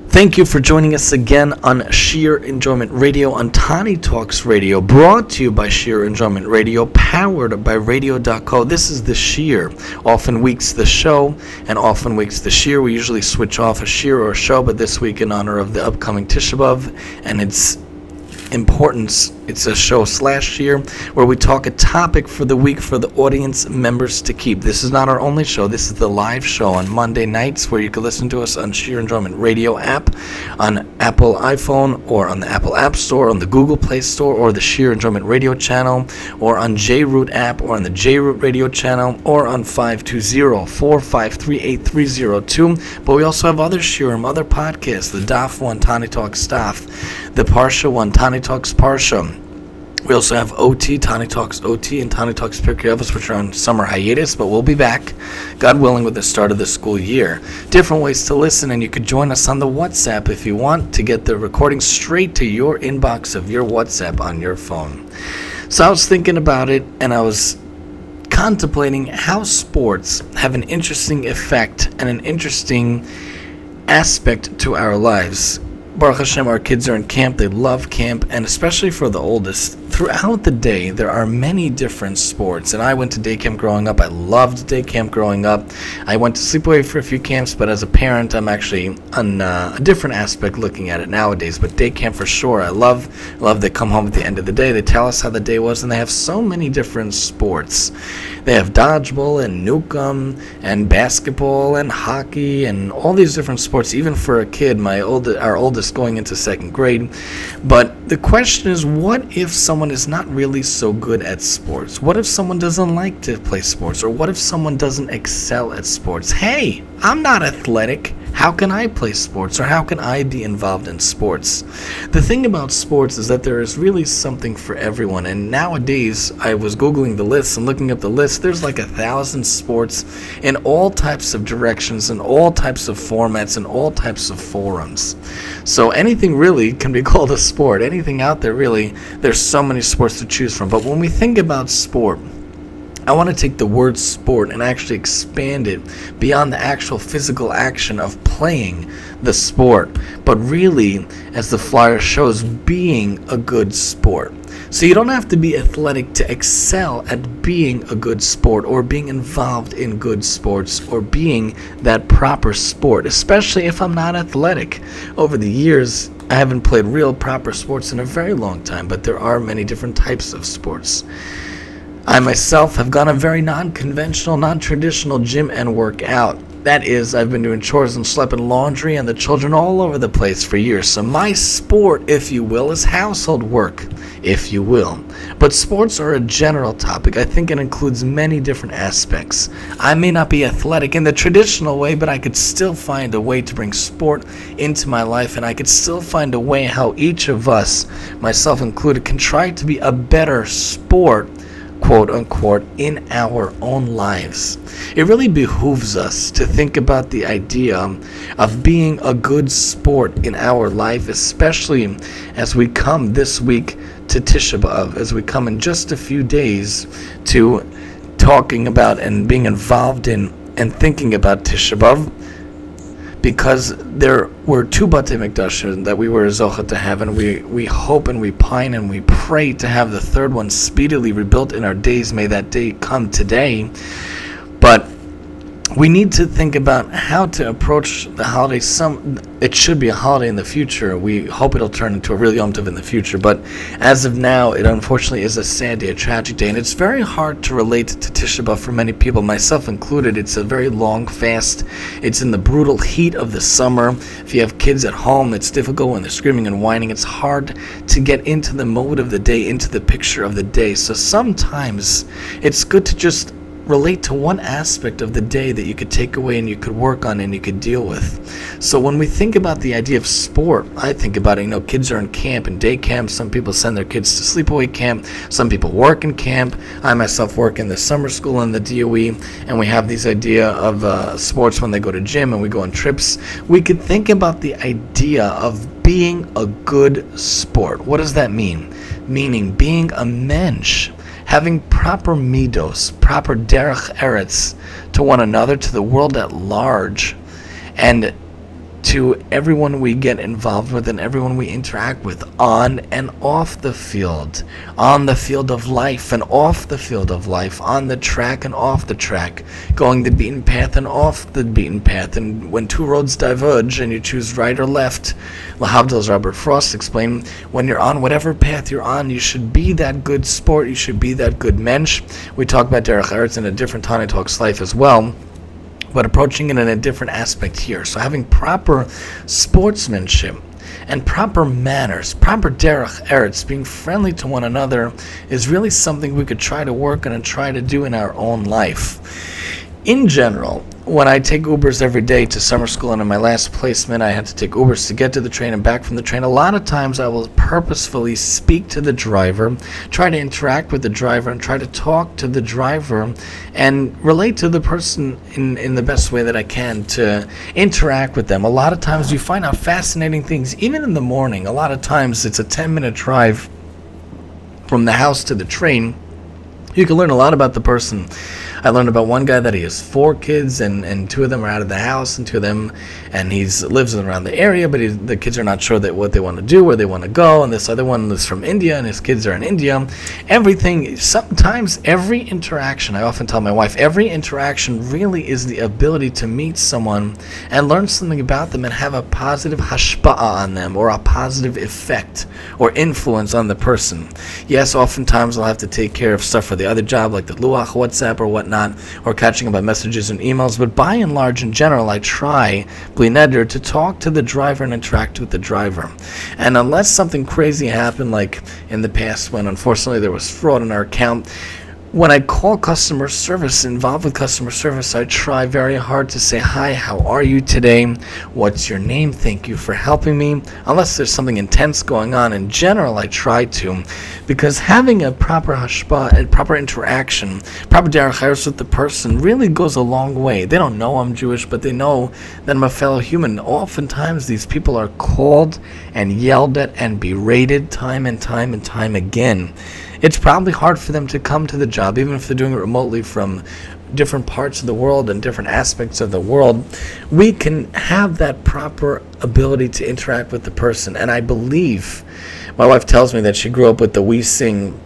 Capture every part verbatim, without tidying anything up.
Thank you for joining us again on Sheer Enjoyment Radio, on Tani Talks Radio, brought to you by Sheer Enjoyment Radio, powered by radio dot co. This is the Sheer. Often weeks the show, and often weeks the Sheer. We usually switch off a Sheer or a show, but this week in honor of the upcoming Tisha B'Av and its importance, it's a show slash year where we talk a topic for the week for the audience members to keep. This is not our only show. This is the live show on Monday nights where you can listen to us on Sheer Enjoyment Radio app, on Apple iPhone, or on the Apple App Store, on the Google Play Store, or the Sheer Enjoyment Radio channel, or on J-Root app, or on the J-Root Radio channel, or on five two zero, four five three, eight three zero two. But we also have other Shiurim, other podcasts, the Daf one, Tani Talks Daf, the Parsha one, Tani Talks Parsha. We also have O T, Tani Talks O T, and Tani Talks Pirkei Avos, which are on summer hiatus, but we'll be back, God willing, with the start of the school year. Different ways to listen, and you could join us on the WhatsApp if you want to get the recording straight to your inbox of your WhatsApp on your phone. So I was thinking about it, and I was contemplating how sports have an interesting effect and an interesting aspect to our lives. Baruch Hashem, our kids are in camp. They love camp, and especially for the oldest, throughout the day, there are many different sports. And I went to day camp growing up. I loved day camp growing up. I went to sleepaway for a few camps, but as a parent, I'm actually on uh, a different aspect looking at it nowadays. But day camp for sure, I love. Love they come home at the end of the day. They tell us how the day was, and they have so many different sports. They have dodgeball and nukem and basketball and hockey and all these different sports, even for a kid, my old, our oldest going into second grade. But the question is, what if someone is not really so good at sports? What if someone doesn't like to play sports? Or what if someone doesn't excel at sports? Hey, I'm not athletic. How can I play sports, or how can I be involved in sports? The thing about sports is that there is really something for everyone, and nowadays, I was Googling the list and looking up the list, there's like a thousand sports in all types of directions, in all types of formats, in all types of forums. So anything really can be called a sport. Anything out there, really, there's so many sports to choose from. But when we think about sport, I want to take the word sport and actually expand it beyond the actual physical action of playing the sport, but really, as the flyer shows, being a good sport. So you don't have to be athletic to excel at being a good sport, or being involved in good sports, or being that proper sport, especially if I'm not athletic. Over the years, I haven't played real proper sports in a very long time, but there are many different types of sports. I myself have gone a very non-conventional, non-traditional gym and work out. That is, I've been doing chores and schlepping laundry and the children all over the place for years. So my sport, if you will, is household work, if you will. But sports are a general topic. I think it includes many different aspects. I may not be athletic in the traditional way, but I could still find a way to bring sport into my life, and I could still find a way how each of us, myself included, can try to be a better sport, quote unquote, in our own lives. It really behooves us to think about the idea of being a good sport in our life, especially as we come this week to Tisha B'Av, as we come in just a few days to talking about and being involved in and thinking about Tisha B'Av, because there were two Batei Mikdash that we were zocheh to have, and we, we hope and we pine and we pray to have the third one speedily rebuilt in our days. May that day come today. But we need to think about how to approach the holiday. Some it should be a holiday in the future. We hope it'll turn into a real Yom Tov in the future. But as of now, it unfortunately is a sad day, a tragic day, and it's very hard to relate to Tisha B'Av for many people, myself included. It's a very long fast. It's in the brutal heat of the summer. If you have kids at home, it's difficult when they're screaming and whining. It's hard to get into the mode of the day, into the picture of the day. So sometimes it's good to just relate to one aspect of the day that you could take away and you could work on and you could deal with. So when we think about the idea of sport, I think about it, you know, kids are in camp and day camp. Some people send their kids to sleepaway camp. Some people work in camp. I myself work in the summer school in the D O E, and we have this idea of uh, sports when they go to gym and we go on trips. We could think about the idea of being a good sport. What does that mean? Meaning being a mensch, having proper midos, proper derech eretz to one another, to the world at large, and to everyone we get involved with and everyone we interact with on and off the field, on the field of life and off the field of life, on the track and off the track, going the beaten path and off the beaten path. And when two roads diverge and you choose right or left, Lahavdil, as Robert Frost explained, when you're on whatever path you're on, you should be that good sport, you should be that good mensch. We talk about Derech Eretz in a different Tani Talks Life as well, but approaching it in a different aspect here. So having proper sportsmanship and proper manners, proper derech eretz, being friendly to one another, is really something we could try to work on and try to do in our own life. In general, when I take Ubers every day to summer school, and in my last placement I had to take Ubers to get to the train and back from the train, a lot of times I will purposefully speak to the driver, try to interact with the driver, and try to talk to the driver and relate to the person in, in the best way that I can to interact with them. A lot of times you find out fascinating things, even in the morning. A lot of times it's a ten minute drive from the house to the train. You can learn a lot about the person. I learned about one guy that he has four kids, and, and two of them are out of the house, and two of them, and he lives around the area, but he's, the kids are not sure that what they want to do, where they want to go, and this other one is from India, and his kids are in India. Everything, sometimes every interaction, I often tell my wife, every interaction really is the ability to meet someone and learn something about them and have a positive hashpa'a on them, or a positive effect or influence on the person. Yes, oftentimes I'll have to take care of stuff for the other job, like the Luach, WhatsApp, or whatnot, or catching up on messages and emails, but by and large, in general, I try, bli neder, to talk to the driver and interact with the driver. And unless something crazy happened, like in the past when unfortunately there was fraud in our account, when I call customer service, involved with customer service, I try very hard to say, hi, how are you today? What's your name? Thank you for helping me. Unless there's something intense going on, in general, I try to, because having a proper hashpa, a proper interaction, proper derech eretz with the person really goes a long way. They don't know I'm Jewish, but they know that I'm a fellow human. Oftentimes, these people are called and yelled at and berated time and time and time again. It's probably hard for them to come to the job, even if they're doing it remotely from different parts of the world and different aspects of the world. We can have that proper ability to interact with the person. And I believe, my wife tells me that she grew up with the We Sing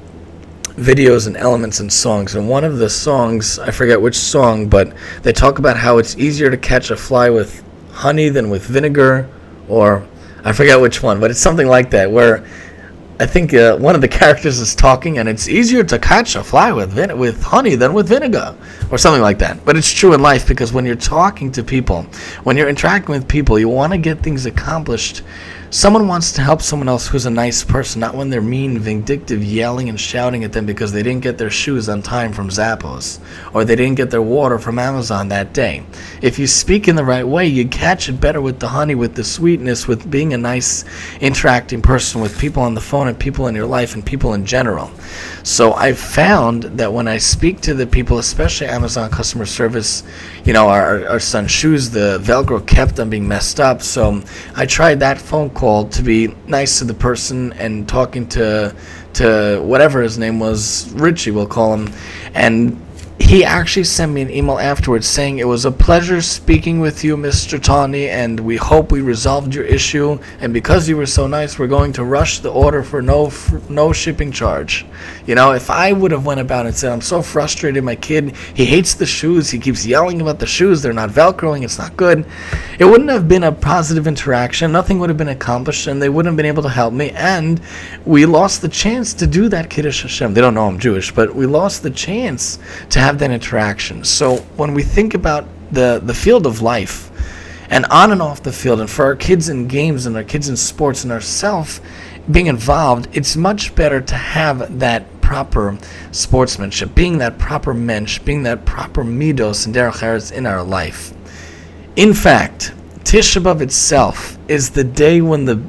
videos and elements and songs. And one of the songs, I forget which song, but they talk about how it's easier to catch a fly with honey than with vinegar, or I forget which one, but it's something like that, where I think uh, one of the characters is talking, and it's easier to catch a fly with vin- with honey than with vinegar, or something like that. But it's true in life, because when you're talking to people, when you're interacting with people, you want to get things accomplished. Someone wants to help someone else who's a nice person, not when they're mean, vindictive, yelling and shouting at them because they didn't get their shoes on time from Zappos, or they didn't get their water from Amazon that day. If you speak in the right way, you catch it better with the honey, with the sweetness, with being a nice, interacting person with people on the phone and people in your life and people in general. So I've found that when I speak to the people, especially Amazon customer service, you know, our, our son's shoes, the Velcro kept on being messed up, so I tried that phone call to be nice to the person and talking to to whatever his name was, Richie we'll call him, and he actually sent me an email afterwards saying, it was a pleasure speaking with you, Mister Tani, and we hope we resolved your issue, and because you were so nice, we're going to rush the order for no no shipping charge. You know, if I would have went about and said, I'm so frustrated, my kid, he hates the shoes, he keeps yelling about the shoes, they're not Velcroing, it's not good, it wouldn't have been a positive interaction, nothing would have been accomplished, and they wouldn't have been able to help me, and we lost the chance to do that Kiddush Hashem. They don't know I'm Jewish, but we lost the chance to have that interaction. So when we think about the, the field of life, and on and off the field, and for our kids in games and our kids in sports and ourselves being involved, it's much better to have that proper sportsmanship, being that proper mensch, being that proper midos and derech eretz in our life. In fact, Tisha B'Av itself is the day when the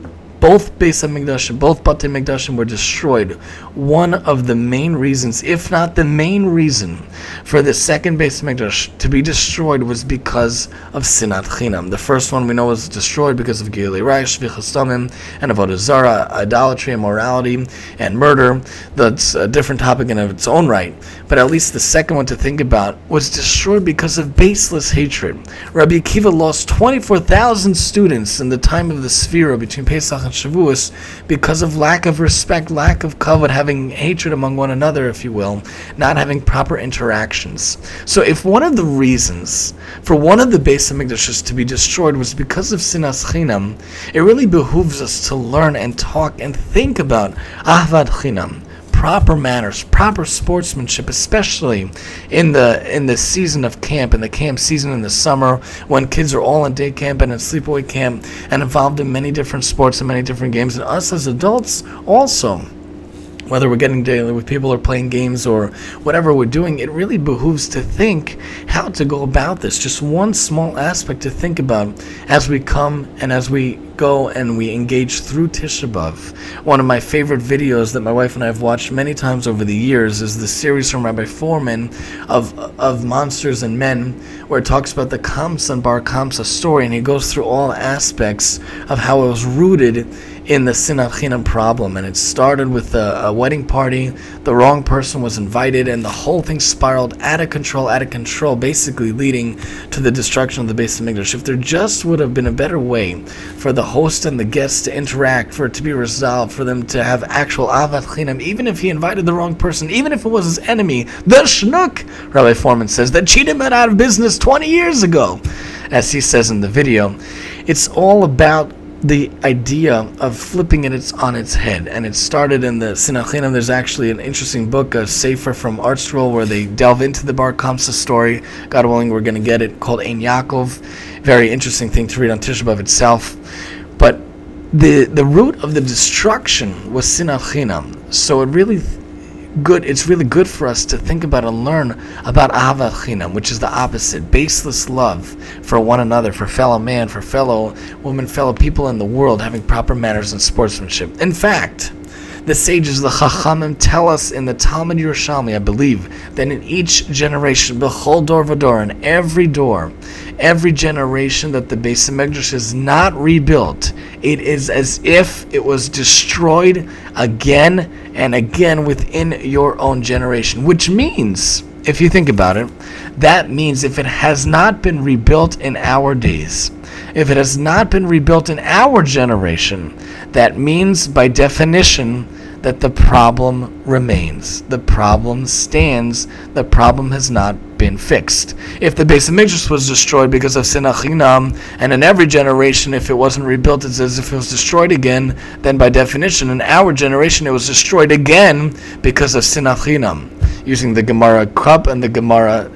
both Beis HaMikdash, both Batei Mikdashim were destroyed. One of the main reasons, if not the main reason, for the second Beis HaMikdash to be destroyed was because of Sinat Chinam. The first one we know was destroyed because of Gilui Raish, Shvichas Damim, and Avodah Zarah, idolatry, immorality, and murder. That's a different topic in of its own right. But at least the second one to think about was destroyed because of baseless hatred. Rabbi Akiva lost twenty-four thousand students in the time of the Sefira between Pesach and Shavuos because of lack of respect, lack of kavod, having hatred among one another, if you will, not having proper interactions. So if one of the reasons for one of the Beis HaMikdashes to be destroyed was because of Sinas Chinam, it really behooves us to learn and talk and think about Ahvad Chinam, proper manners, proper sportsmanship, especially in the in the season of camp, in the camp season in the summer, when kids are all in day camp and in sleepaway camp and involved in many different sports and many different games, and us as adults also. Whether we're getting daily with people or playing games or whatever we're doing, it really behooves to think how to go about this. Just one small aspect to think about as we come and as we go and we engage through Tisha B'Av. One of my favorite videos that my wife and I have watched many times over the years is the series from Rabbi Foreman of of Monsters and Men, where it talks about the Kamsa and Bar Kamsa story, and he goes through all aspects of how it was rooted in the Sinat Chinam problem. And it started with a, a wedding party. The wrong person was invited, and the whole thing spiraled out of control, out of control, basically leading to the destruction of the Beis HaMikdash. If there just would have been a better way for the host and the guests to interact, for it to be resolved, for them to have actual Avat Chinam, even if he invited the wrong person, even if it was his enemy, the Shnuk, Rabbi Foreman says, that cheated him out of business twenty years ago, as he says in the video. It's all about the idea of flipping it it's on its head, and it started in the Sinat Chinam. There's actually an interesting book, a sefer from Art Scroll, where they delve into the Bar Kamsa story. God willing, we're going to get it, called Ein Yaakov. Very interesting thing to read on Tisha B'Av itself. But the the root of the destruction was Sinat Chinam. So it really good. It's really good for us to think about and learn about Ahavat Chinam, which is the opposite, baseless love for one another, for fellow man, for fellow woman, fellow people in the world, having proper manners and sportsmanship. In fact, the sages, the Chachamim, tell us in the Talmud Yerushalmi, I believe, that in each generation, b'chol dor v'dor, in every door, every generation that the Beis HaMikdash is not rebuilt, it is as if it was destroyed again and again within your own generation. Which means, if you think about it, that means if it has not been rebuilt in our days, if it has not been rebuilt in our generation, that means by definition that the problem remains. The problem stands. The problem has not been fixed. If the Beis HaMikdash was destroyed because of Sinat Chinam, and in every generation, if it wasn't rebuilt, it's as if it was destroyed again, then by definition, in our generation, it was destroyed again because of Sinat Chinam. Using the Gemara Cup and the Gemara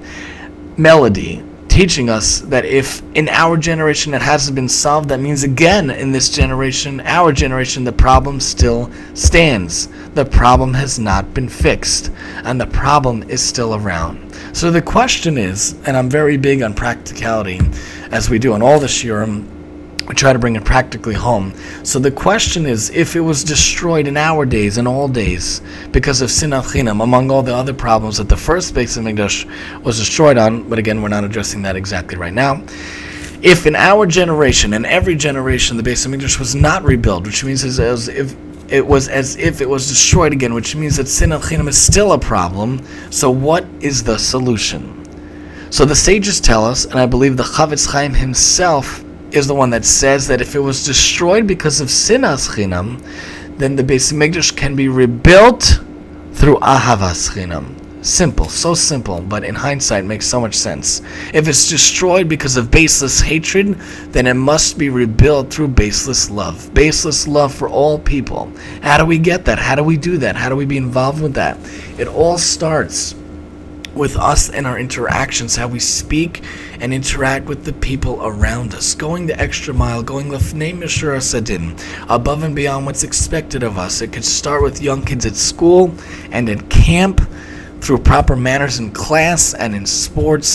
Melody, teaching us that if in our generation it hasn't been solved, that means again in this generation, our generation, the problem still stands. The problem has not been fixed, and the problem is still around. So the question is, and I'm very big on practicality, as we do on all the shiurim, we try to bring it practically home. So the question is, if it was destroyed in our days, in all days, because of Sinat Chinam, among all the other problems that the first Beis HaMikdash was destroyed on, but again, we're not addressing that exactly right now. If in our generation, and every generation, the Beis HaMikdash was not rebuilt, which means as, as if it was as if it was destroyed again, which means that Sinat Chinam is still a problem. So what is the solution? So the sages tell us, and I believe the Chavetz Chaim himself is the one that says that if it was destroyed because of Sinas Chinam, then the Beis HaMikdash can be rebuilt through Ahavas Chinam. Simple, so simple, but in hindsight makes so much sense. If it's destroyed because of baseless hatred, then it must be rebuilt through baseless love. Baseless love for all people. How do we get that? How do we do that? How do we be involved with that? It all starts with us and our interactions, how we speak and interact with the people around us, going the extra mile, going lefnei mishur hasadin, above and beyond what's expected of us. It could start with young kids at school and at camp, through proper manners in class and in sports,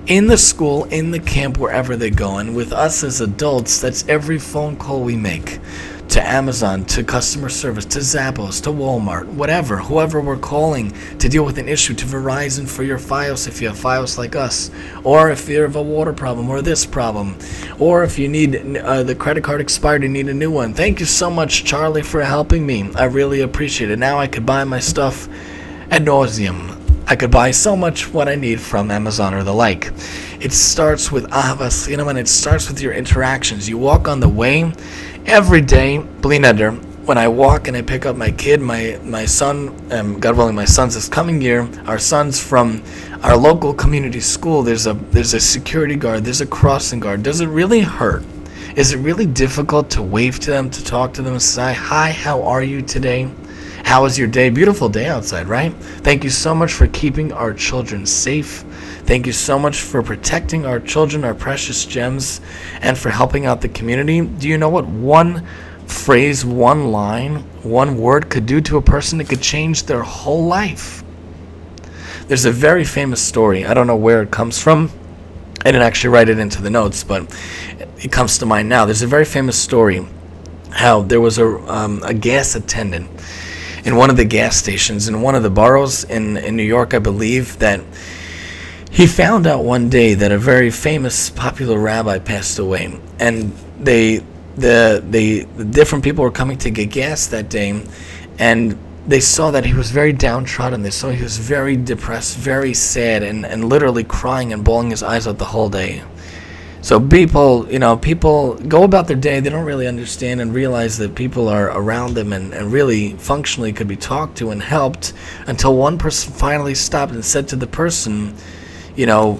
in the school, in the camp, wherever they go. And with us as adults, that's every phone call we make to Amazon, to customer service, to Zappos, to Walmart, whatever, whoever we're calling to deal with an issue, to Verizon for your Fios if you have Fios like us, or if you have a water problem or this problem, or if you need uh, the credit card expired and need a new one. Thank you so much, Charlie, for helping me. I really appreciate it. Now I could buy my stuff ad nauseum. I could buy so much what I need from Amazon or the like. It starts with Ahavas Chinam, and it starts with your interactions. You walk on the way every day, Bli Neder. When I walk and I pick up my kid, my my son, um, God willing, my son's this coming year. Our son's from our local community school. There's a there's a security guard. There's a crossing guard. Does it really hurt? Is it really difficult to wave to them, to talk to them, and say, "Hi, how are you today? How was your day?" Beautiful day outside, right? Thank you so much for keeping our children safe. Thank you so much for protecting our children, our precious gems, and for helping out the community. Do you know what one phrase, one line, one word could do to a person? It could change their whole life. There's a very famous story. I don't know where it comes from. I didn't actually write it into the notes, but it comes to mind now. There's a very famous story how there was a um, a gas attendant in one of the gas stations in one of the boroughs in, in New York, I believe, that he found out one day that a very famous, popular rabbi passed away, and they, the, they, the different people were coming to get gas that day, and they saw that he was very downtrodden. They saw he was very depressed, very sad, and, and literally crying and bawling his eyes out the whole day. So people, you know, people go about their day. They don't really understand and realize that people are around them and, and really functionally could be talked to and helped, until one person finally stopped and said to the person, you know,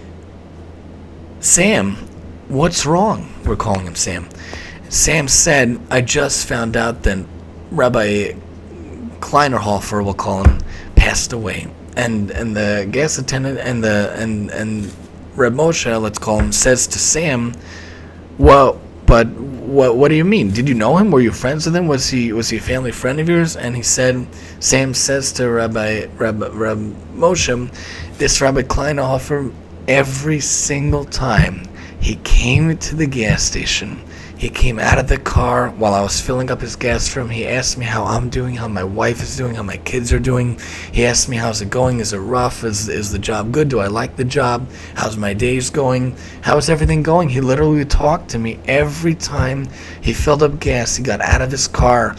"Sam, what's wrong?" We're calling him Sam. Sam said, "I just found out that Rabbi Kleinerhofer, we'll call him, passed away." And and the gas attendant and the and and Reb Moshe, let's call him, says to Sam, "Well, but what what do you mean? Did you know him? Were you friends with him? Was he was he a family friend of yours?" And he said, Sam says to Rabbi Rabbi, Rabbi Moshe, "This Rabbi Kleinerhofer, every single time he came to the gas station, he came out of the car while I was filling up his gas for him. He asked me how I'm doing, how my wife is doing, how my kids are doing. He asked me, how's it going? Is it rough? Is is the job good? Do I like the job? How's my days going? How's everything going?" He literally talked to me every time he filled up gas, he got out of his car.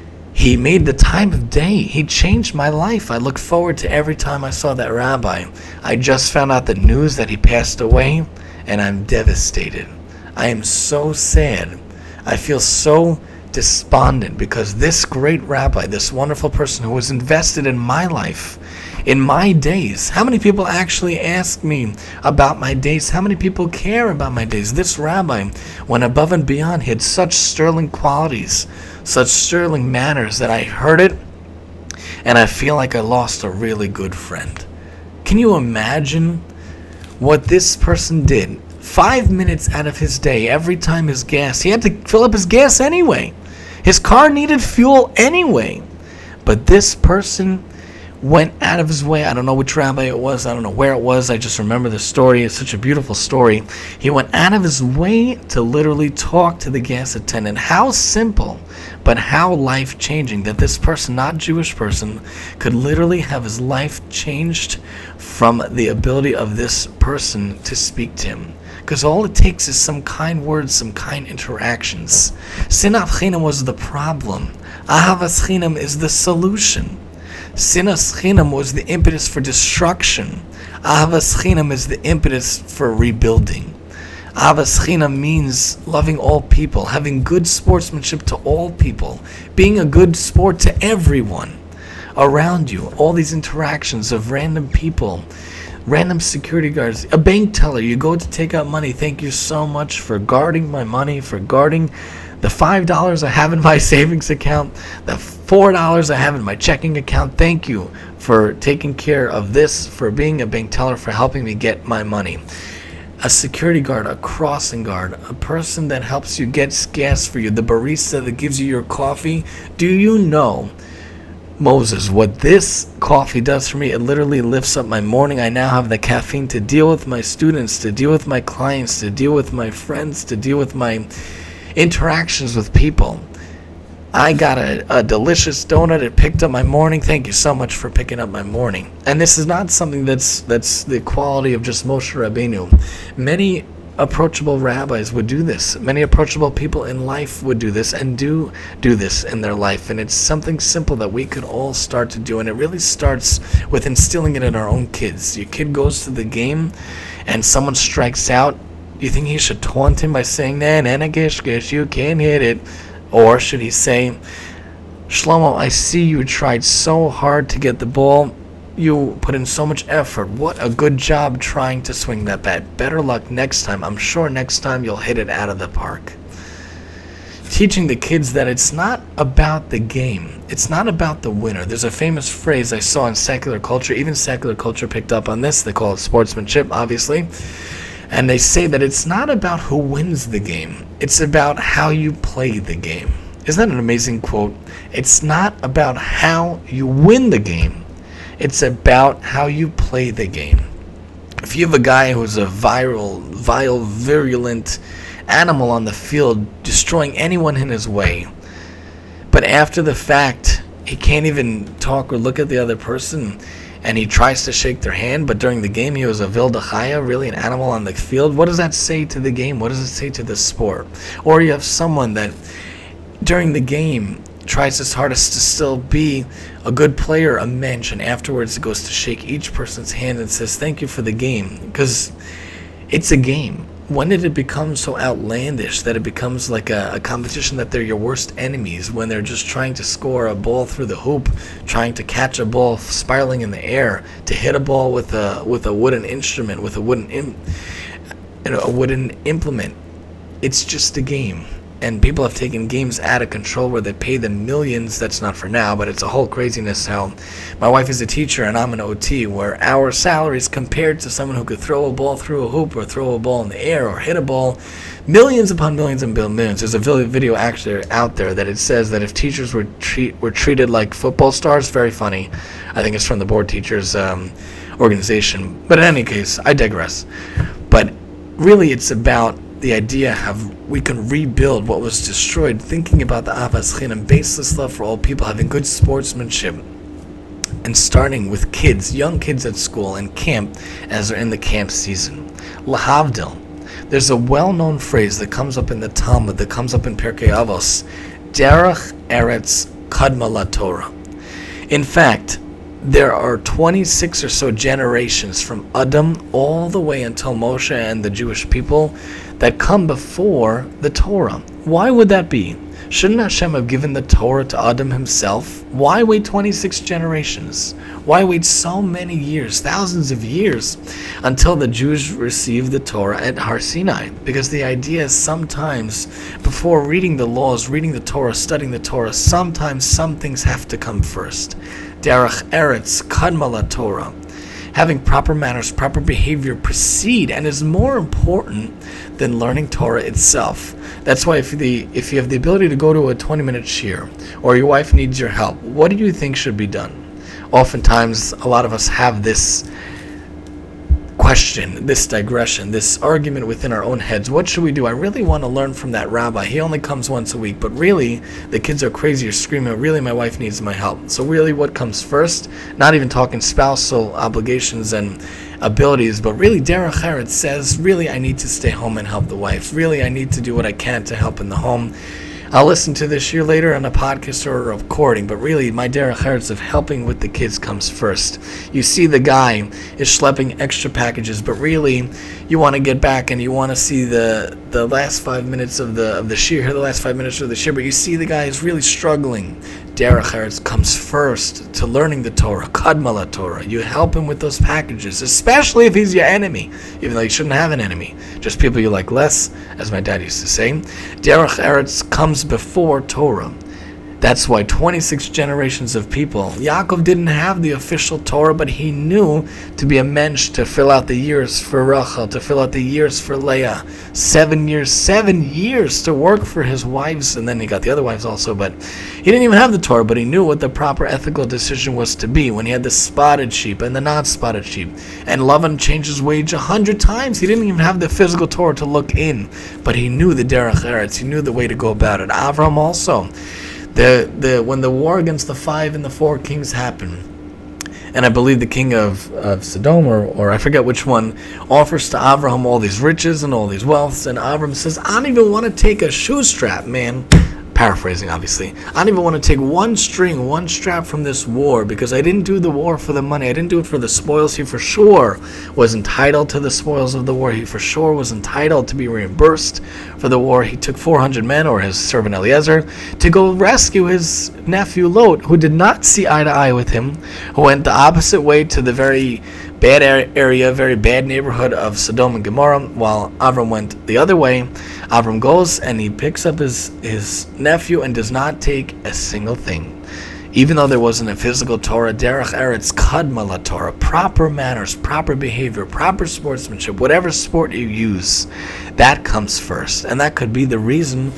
He made the time of day. He changed my life. I look forward to every time I saw that rabbi. I just found out the news that he passed away, and I'm devastated. I am so sad. I feel so despondent because this great rabbi, this wonderful person who was invested in my life, in my days. How many people actually ask me about my days? How many people care about my days? This rabbi went above and beyond. He had such sterling qualities, such sterling manners, that I heard it and I feel like I lost a really good friend. Can you imagine what this person did? Five minutes out of his day, every time his gas, he had to fill up his gas anyway. His car needed fuel anyway. But this person went out of his way. I don't know which rabbi it was. I don't know where it was. I just remember the story. It's such a beautiful story. He went out of his way to literally talk to the gas attendant. How simple, but how life-changing that this person, not Jewish person, could literally have his life changed from the ability of this person to speak to him. Because all it takes is some kind words, some kind interactions. Sinat Chinam was the problem. Ahavas Chinam is the solution. Sinas Chinam was the impetus for destruction. Ahavas Chinam is the impetus for rebuilding. Ahavas Chinam means loving all people, having good sportsmanship to all people, being a good sport to everyone around you. All these interactions of random people, random security guards, a bank teller, you go to take out money. Thank you so much for guarding my money, for guarding the five dollars I have in my savings account, the four dollars I have in my checking account. Thank you for taking care of this, for being a bank teller, for helping me get my money. A security guard, a crossing guard, a person that helps you get gas for you, the barista that gives you your coffee. Do you know Moses, what this coffee does for me, it literally lifts up my morning. I now have the caffeine to deal with my students, to deal with my clients, to deal with my friends, to deal with my interactions with people. I got a, a delicious donut. It picked up my morning. Thank you so much for picking up my morning. And this is not something that's that's the quality of just Moshe Rabbeinu. Many approachable rabbis would do this. Many approachable people in life would do this and do do this in their life. And it's something simple that we could all start to do. And it really starts with instilling it in our own kids. Your kid goes to the game and someone strikes out. You think he should taunt him by saying, nah, nah, nah, gish, gish, you can't hit it? Or should he say, Shlomo, I see you tried so hard to get the ball. You put in so much effort. What a good job trying to swing that bat. Better luck next time. I'm sure next time you'll hit it out of the park. Teaching the kids that it's not about the game. It's not about the winner. There's a famous phrase I saw in secular culture. Even secular culture picked up on this. They call it sportsmanship, obviously. And they say that it's not about who wins the game. It's about how you play the game. Isn't that an amazing quote? It's not about how you win the game. It's about how you play the game. If you have a guy who's a viral, vile, virulent animal on the field, destroying anyone in his way, but after the fact, he can't even talk or look at the other person, and he tries to shake their hand, but during the game he was a Vilda Chaya, really an animal on the field, what does that say to the game? What does it say to the sport? Or you have someone that during the game tries his hardest to still be a good player, a mensch, and afterwards it goes to shake each person's hand and says thank you for the game, because it's a game. When did it become so outlandish that it becomes like a, a competition that they're your worst enemies, when they're just trying to score a ball through the hoop, trying to catch a ball spiraling in the air, to hit a ball with a with a wooden instrument, with a wooden im- a wooden implement? It's just a game. And people have taken games out of control where they pay them millions. That's not for now, but it's a whole craziness how my wife is a teacher and I'm an O T, where our salaries compared to someone who could throw a ball through a hoop or throw a ball in the air or hit a ball, millions upon millions and millions. There's a video actor out there that it says that if teachers were treat were treated like football stars, very funny. I think it's from the board teachers um, organization. But in any case, I digress. But really it's about the idea of we can rebuild what was destroyed, thinking about the Ahavas Chinam, baseless love for all people, having good sportsmanship, and starting with kids, young kids at school and camp as they're in the camp season. Lahavdil. There's a well-known phrase that comes up in the Talmud, that comes up in Pirkei Avos, Derech Eretz Kadma LaTorah. In fact, there are twenty-six or so generations from Adam all the way until Moshe and the Jewish people that come before the Torah. Why would that be? Shouldn't Hashem have given the Torah to Adam himself? Why wait twenty-six generations? Why wait so many years, thousands of years, until the Jews receive the Torah at Har Sinai? Because the idea is sometimes, before reading the laws, reading the Torah, studying the Torah, sometimes some things have to come first. Derech Eretz Kadma LaTorah. Having proper manners, proper behavior precede and is more important than learning Torah itself. That's why if the if you have the ability to go to a twenty-minute shiur, or your wife needs your help, what do you think should be done? Oftentimes, a lot of us have this question, this digression, this argument within our own heads. What should we do? I really want to learn from that rabbi. He only comes once a week, but really, the kids are crazy or screaming, really, my wife needs my help. So really, what comes first? Not even talking spousal obligations and abilities, but really, Derech Eretz says, really, I need to stay home and help the wife. Really, I need to do what I can to help in the home. I'll listen to this year later on a podcast or a recording, but really my Derech Eretz of helping with the kids comes first. You see the guy is schlepping extra packages, but really you want to get back and you want to see the the last five minutes of the of the shiur, the last five minutes of the shiur, but you see the guy is really struggling. Derech Eretz comes first to learning the Torah, Kadma LaTorah. You help him with those packages, especially if he's your enemy, even though you shouldn't have an enemy, just people you like less, as my dad used to say. Derech Eretz comes before Torah. That's why twenty-six generations of people, Yaakov didn't have the official Torah, but he knew to be a mensch, to fill out the years for Rachel, to fill out the years for Leah. Seven years, seven years to work for his wives, and then he got the other wives also, but he didn't even have the Torah, but he knew what the proper ethical decision was to be when he had the spotted sheep and the not spotted sheep. And Lavan changed his wage a hundred times. He didn't even have the physical Torah to look in, but he knew the Derech Eretz, he knew the way to go about it. Avram also. The the when the war against the five and the four kings happened, and I believe the king of, of Sodom, or, or I forget which one, offers to Avraham all these riches and all these wealths, and Avram says, I don't even want to take a shoe strap, man. Paraphrasing, obviously. I don't even want to take one string, one strap from this war, because I didn't do the war for the money. I didn't do it for the spoils. He for sure was entitled to the spoils of the war. He for sure was entitled to be reimbursed for the war. He took four hundred men, or his servant Eliezer, to go rescue his nephew Lot, who did not see eye to eye with him, who went the opposite way to the very bad area, very bad neighborhood of Sodom and Gomorrah, while Avram went the other way. Avram goes and he picks up his, his nephew and does not take a single thing. Even though there wasn't a physical Torah, Derech Eretz Kadma la Torah, proper manners, proper behavior, proper sportsmanship, whatever sport you use, that comes first. And that could be the reason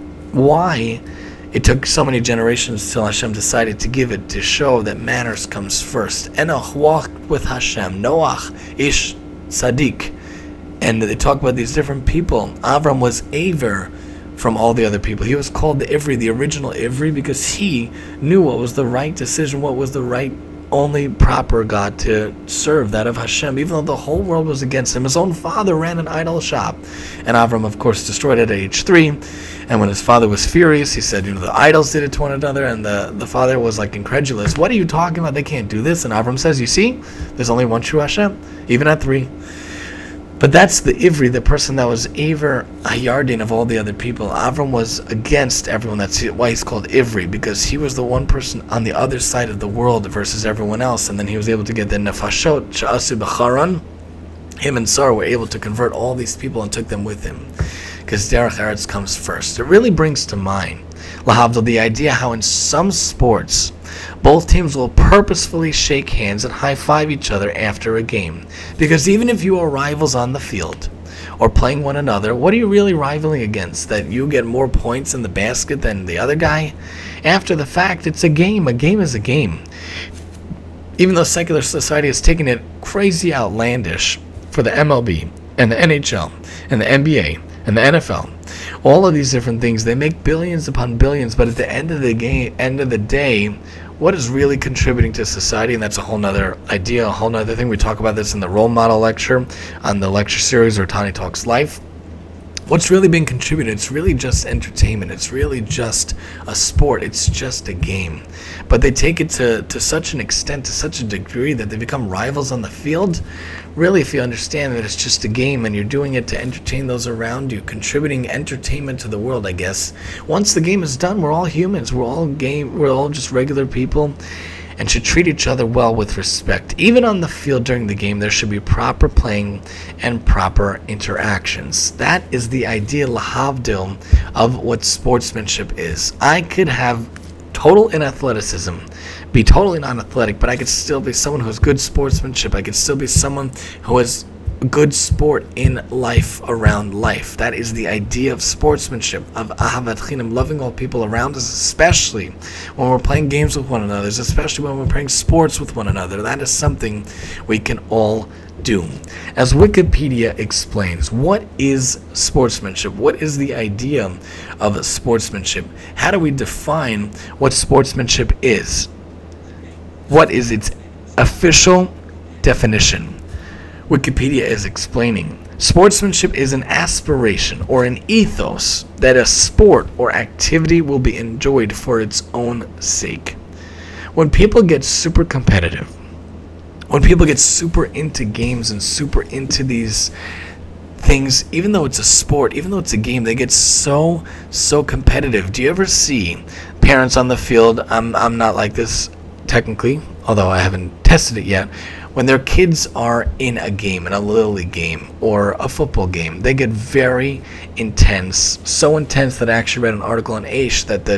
why it took so many generations till Hashem decided to give it, to show that manners comes first. Enoch walked with Hashem. Noach, Ish Tzaddik. And they talk about these different people. Avram was Aver from all the other people. He was called the Ivri, the original Ivri, because he knew what was the right decision, what was the right, only proper God to serve, that of Hashem, even though the whole world was against him. His own father ran an idol shop, and Avram, of course, destroyed it at age three. And when his father was furious, he said, you know, the idols did it to one another, and the, the father was like incredulous. What are you talking about? They can't do this. And Avram says, you see, there's only one true Hashem, even at three. But that's the Ivri, the person that was Aver Hayardin of all the other people. Avram was against everyone. That's why he's called Ivri, because he was the one person on the other side of the world versus everyone else. And then he was able to get the Nefashot, Sha'asu B'charan. Him and Sarah were able to convert all these people and took them with him, because Derech Eretz comes first. It really brings to mind, lahavdil, the idea how in some sports, both teams will purposefully shake hands and high-five each other after a game. Because even if you are rivals on the field or playing one another, what are you really rivaling against? That you get more points in the basket than the other guy? After the fact, it's a game. A game is a game. Even though secular society has taken it crazy outlandish for the M L B and the N H L and the N B A and the N F L, all of these different things, they make billions upon billions, but at the end of the game, end of the day, what is really contributing to society? And that's a whole nother idea, a whole nother thing. We talk about this in the role model lecture on the lecture series or Tani Talks Life. What's really being contributed? It's really just entertainment. It's really just a sport. It's just a game. But they take it to, to such an extent, to such a degree, that they become rivals on the field. Really, if you understand that it's just a game and you're doing it to entertain those around you, contributing entertainment to the world, I guess. Once the game is done, we're all humans. We're all game. We're all just regular people, and should treat each other well with respect. Even on the field during the game, there should be proper playing and proper interactions. That is the idea, lahavdil, of what sportsmanship is. I could have total inathleticism, be totally non-athletic, but I could still be someone who has good sportsmanship. I could still be someone who has good sport in life, around life. That is the idea of sportsmanship, of ahavat chinam, loving all people around us, especially when we're playing games with one another, especially when we're playing sports with one another. That is something we can all do. As Wikipedia explains, what is sportsmanship? What is the idea of sportsmanship? How do we define what sportsmanship is? What is its official definition? Wikipedia is explaining, sportsmanship is an aspiration or an ethos that a sport or activity will be enjoyed for its own sake. When people get super competitive, when people get super into games and super into these things, even though it's a sport, even though it's a game, they get so, so competitive. Do you ever see parents on the field? I'm, I'm not like this technically, although I haven't tested it yet. When their kids are in a game, in a Little League game or a football game, they get very intense, so intense that I actually read an article on Aish that the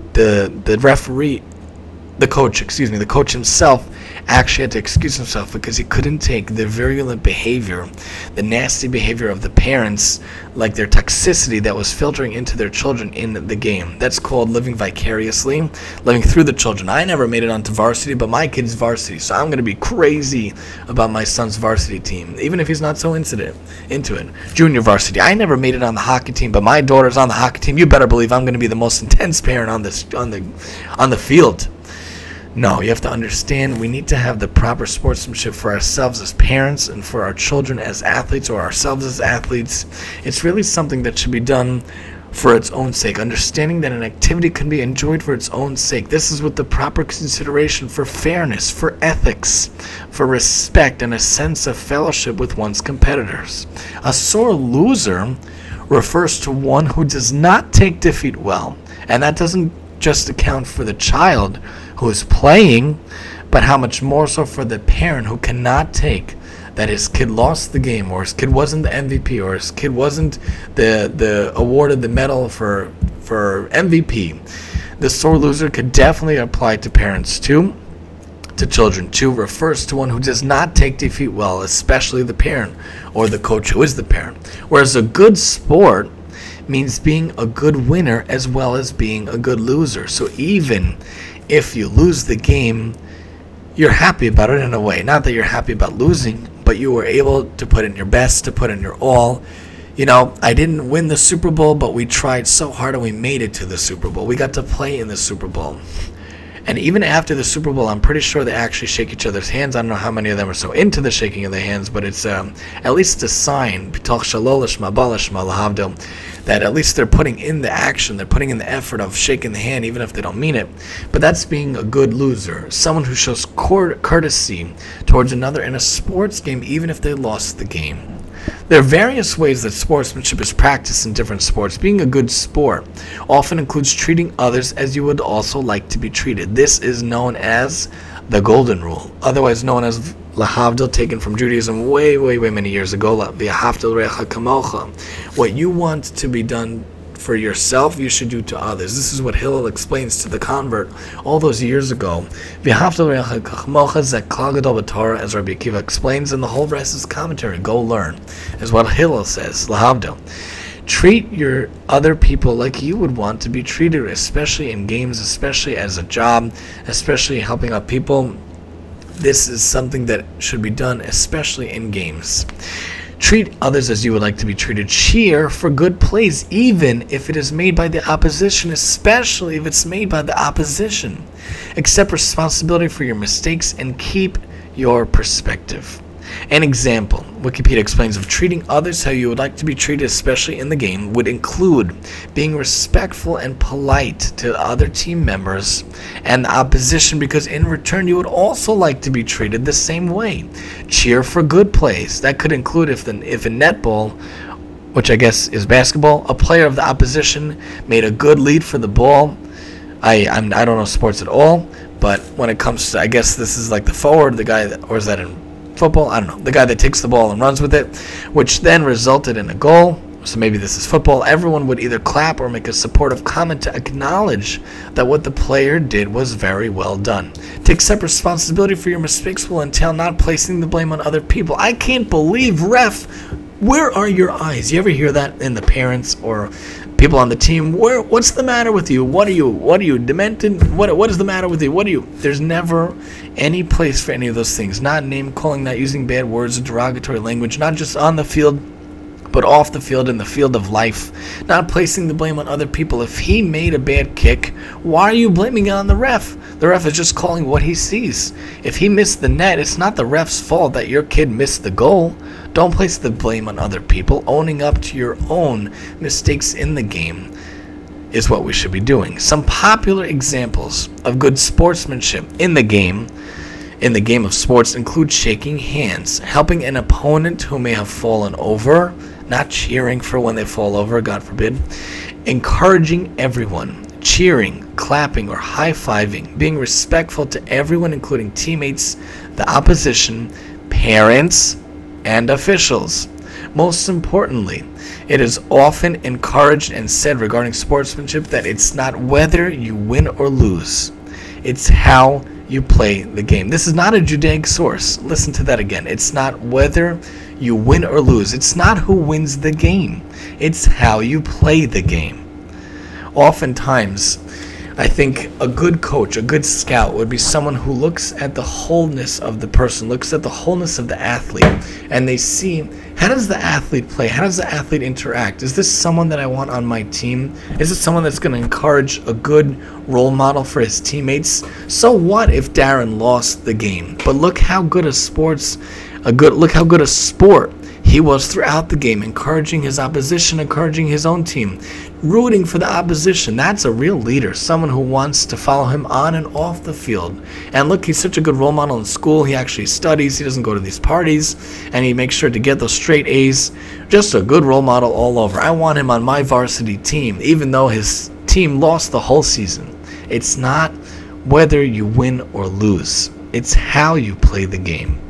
the the referee, the coach, excuse me, the coach himself actually had to excuse himself because he couldn't take the virulent behavior, the nasty behavior of the parents, like their toxicity that was filtering into their children in the game. That's called living vicariously, living through the children. I never made it onto varsity, but my kid's varsity, so I'm going to be crazy about my son's varsity team, even if he's not so into it. Into it. Junior varsity. I never made it on the hockey team, but my daughter's on the hockey team. You better believe I'm going to be the most intense parent on this on the on the field. No, you have to understand we need to have the proper sportsmanship for ourselves as parents and for our children as athletes or ourselves as athletes. It's really something that should be done for its own sake. Understanding that an activity can be enjoyed for its own sake. This is with the proper consideration for fairness, for ethics, for respect, and a sense of fellowship with one's competitors. A sore loser refers to one who does not take defeat well, and that doesn't just account for the child who is playing, but how much more so for the parent who cannot take that his kid lost the game, or his kid wasn't the M V P, or his kid wasn't the the awarded the medal for for M V P. The sore loser could definitely apply to parents too, to children too. Refers to one who does not take defeat well, especially the parent or the coach who is the parent. Whereas a good sport means being a good winner as well as being a good loser. So even if you lose the game, you're happy about it in a way. Not that you're happy about losing, but you were able to put in your best, to put in your all. You know, I didn't win the Super Bowl, but we tried so hard and we made it to the Super Bowl. We got to play in the Super Bowl. And even after the Super Bowl, I'm pretty sure they actually shake each other's hands. I don't know how many of them are so into the shaking of the hands, but it's um, at least a sign, that at least they're putting in the action, they're putting in the effort of shaking the hand, even if they don't mean it. But that's being a good loser, someone who shows courtesy towards another in a sports game, even if they lost the game. There are various ways that sportsmanship is practiced in different sports. Being a good sport often includes treating others as you would also like to be treated. This is known as the Golden Rule, otherwise known as Lahavdil, taken from Judaism way, way, way many years ago. What you want to be done for yourself, you should do to others. This is what Hillel explains to the convert all those years ago. As Rabbi Akiva explains, and the whole rest is commentary. Go learn, is what Hillel says. Lahavdil. Treat your other people like you would want to be treated, especially in games, especially as a job, especially helping out people. This is something that should be done, especially in games. Treat others as you would like to be treated. Cheer for good plays, even if it is made by the opposition, especially if it's made by the opposition. Accept responsibility for your mistakes and keep your perspective. An example, Wikipedia explains, of treating others how you would like to be treated, especially in the game, would include being respectful and polite to other team members and the opposition, because in return you would also like to be treated the same way. Cheer for good plays. That could include if the, if in netball, which I guess is basketball, a player of the opposition made a good lead for the ball. I I'm, I don't know sports at all, but when it comes to, I guess this is like the forward, the guy that, or is that in football? I don't know. The guy that takes the ball and runs with it, which then resulted in a goal. So maybe this is football. Everyone would either clap or make a supportive comment to acknowledge that what the player did was very well done. To accept responsibility for your mistakes will entail not placing the blame on other people. I can't believe, ref, where are your eyes? You ever hear that in the parents or people on the team? Where? What's the matter with you? What are you? What are you demented? What? What is the matter with you? What are you? There's never any place for any of those things. Not name calling, not using bad words or derogatory language, not just on the field, but off the field, in the field of life. Not placing the blame on other people. If he made a bad kick, why are you blaming it on the ref? The ref is just calling what he sees. If he missed the net, it's not the ref's fault that your kid missed the goal. Don't place the blame on other people. Owning up to your own mistakes in the game is what we should be doing. Some popular examples of good sportsmanship in the game, in the game of sports, include shaking hands, helping an opponent who may have fallen over, not cheering for when they fall over, God forbid, encouraging everyone, cheering, clapping, or high-fiving, being respectful to everyone, including teammates, the opposition, parents, and officials. Most importantly, it is often encouraged and said regarding sportsmanship that it's not whether you win or lose, it's how you play the game. This is not a Judaic source. Listen to that again. It's not whether you win or lose. It's not who wins the game. It's how you play the game. Oftentimes, I think a good coach, a good scout would be someone who looks at the wholeness of the person, looks at the wholeness of the athlete, and they see, how does the athlete play? How does the athlete interact? Is this someone that I want on my team? Is it someone that's going to encourage a good role model for his teammates? So what if Darren lost the game? But look how good a sports, a good look how good a sport he was throughout the game, encouraging his opposition, encouraging his own team, rooting for the opposition. That's a real leader, someone who wants to follow him on and off the field. And look, he's such a good role model in school. He actually studies. He doesn't go to these parties, and he makes sure to get those straight A's. Just a good role model all over. I want him on my varsity team, even though his team lost the whole season. It's not whether you win or lose. It's how you play the game.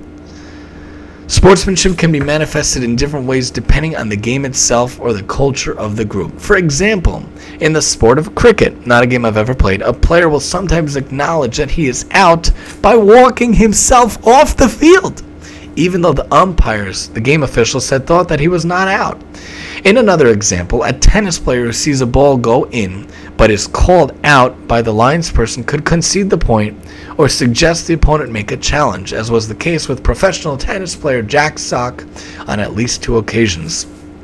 Sportsmanship can be manifested in different ways depending on the game itself or the culture of the group. For example, in the sport of cricket, not a game I've ever played, a player will sometimes acknowledge that he is out by walking himself off the field, even though the umpires, the game officials, had thought that he was not out. In another example, a tennis player who sees a ball go in but is called out by the linesperson could concede the point or suggest the opponent make a challenge, as was the case with professional tennis player Jack Sock on at least two occasions.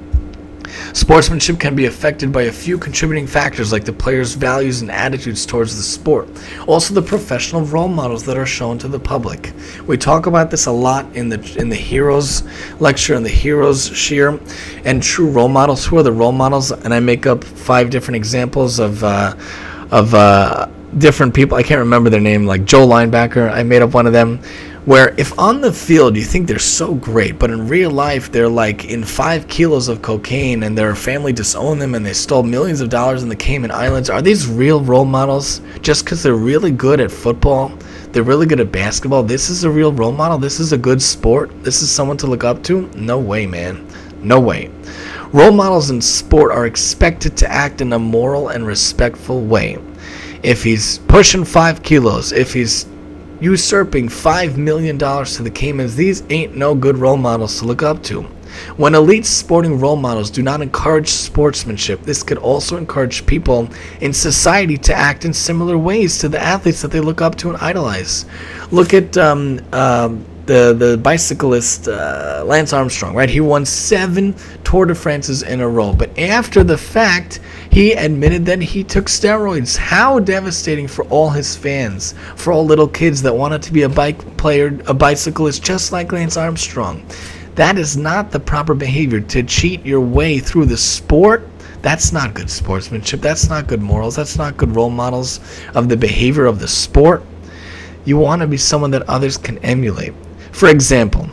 Sportsmanship can be affected by a few contributing factors like the player's values and attitudes towards the sport. Also, the professional role models that are shown to the public. We talk about this a lot in the in the Heroes lecture and the Heroes Shir, and true role models. Who are the role models? And I make up five different examples of uh, of uh, different people. I can't remember their name, like Joe Linebacker. I made up one of them. Where if on the field you think they're so great, but in real life they're like in five kilos of cocaine and their family disowned them and they stole millions of dollars in the Cayman Islands, are these real role models just because they're really good at football? They're really good at basketball? This is a real role model? This is a good sport? This is someone to look up to? No way, man. No way. Role models in sport are expected to act in a moral and respectful way. If he's pushing five kilos, if he's usurping five million dollars to the Caymans, these ain't no good role models to look up to. When elite sporting role models do not encourage sportsmanship, this could also encourage people in society to act in similar ways to the athletes that they look up to and idolize. Look at um, uh, the, the bicyclist uh, Lance Armstrong, right? He won seven Tour de France's in a row, but after the fact, he admitted that he took steroids. How devastating for all his fans, for all little kids that wanted to be a bike player, a bicyclist just like Lance Armstrong. That is not the proper behavior. To cheat your way through the sport, that's not good sportsmanship. That's not good morals. That's not good role models of the behavior of the sport. You want to be someone that others can emulate. For example,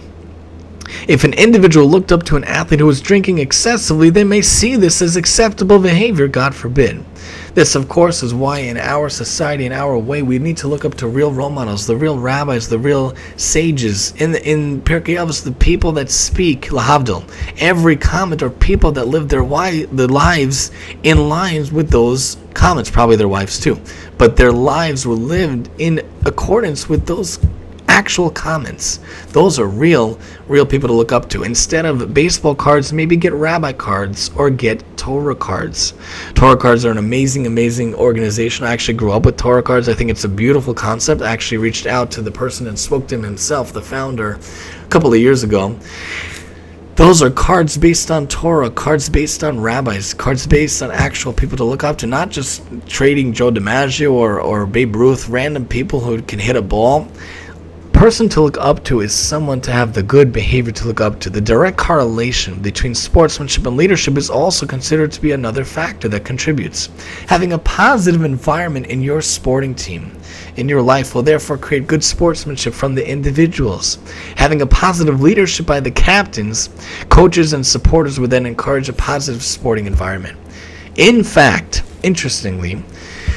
if an individual looked up to an athlete who was drinking excessively, they may see this as acceptable behavior, God forbid. This, of course, is why in our society, in our way, we need to look up to real role models, the real rabbis, the real sages. In the, in Pirkei Avos, the people that speak, lahavdil, every comment, or people that live their, wi- their lives in lines with those comments, probably their wives too. But their lives were lived in accordance with those actual comments. Those are real, real people to look up to. Instead of baseball cards, maybe get rabbi cards or get Torah cards. Torah cards are an amazing, amazing organization. I actually grew up with Torah cards. I think it's a beautiful concept. I actually reached out to the person and spoke to him himself, the founder, a couple of years ago. Those are cards based on Torah, cards based on rabbis, cards based on actual people to look up to, not just trading Joe DiMaggio or, or Babe Ruth, random people who can hit a ball. Person to look up to is someone to have the good behavior to look up to. The direct correlation between sportsmanship and leadership is also considered to be another factor that contributes. Having a positive environment in your sporting team, in your life, will therefore create good sportsmanship from the individuals. Having a positive leadership by the captains, coaches, and supporters would then encourage a positive sporting environment. In fact, interestingly,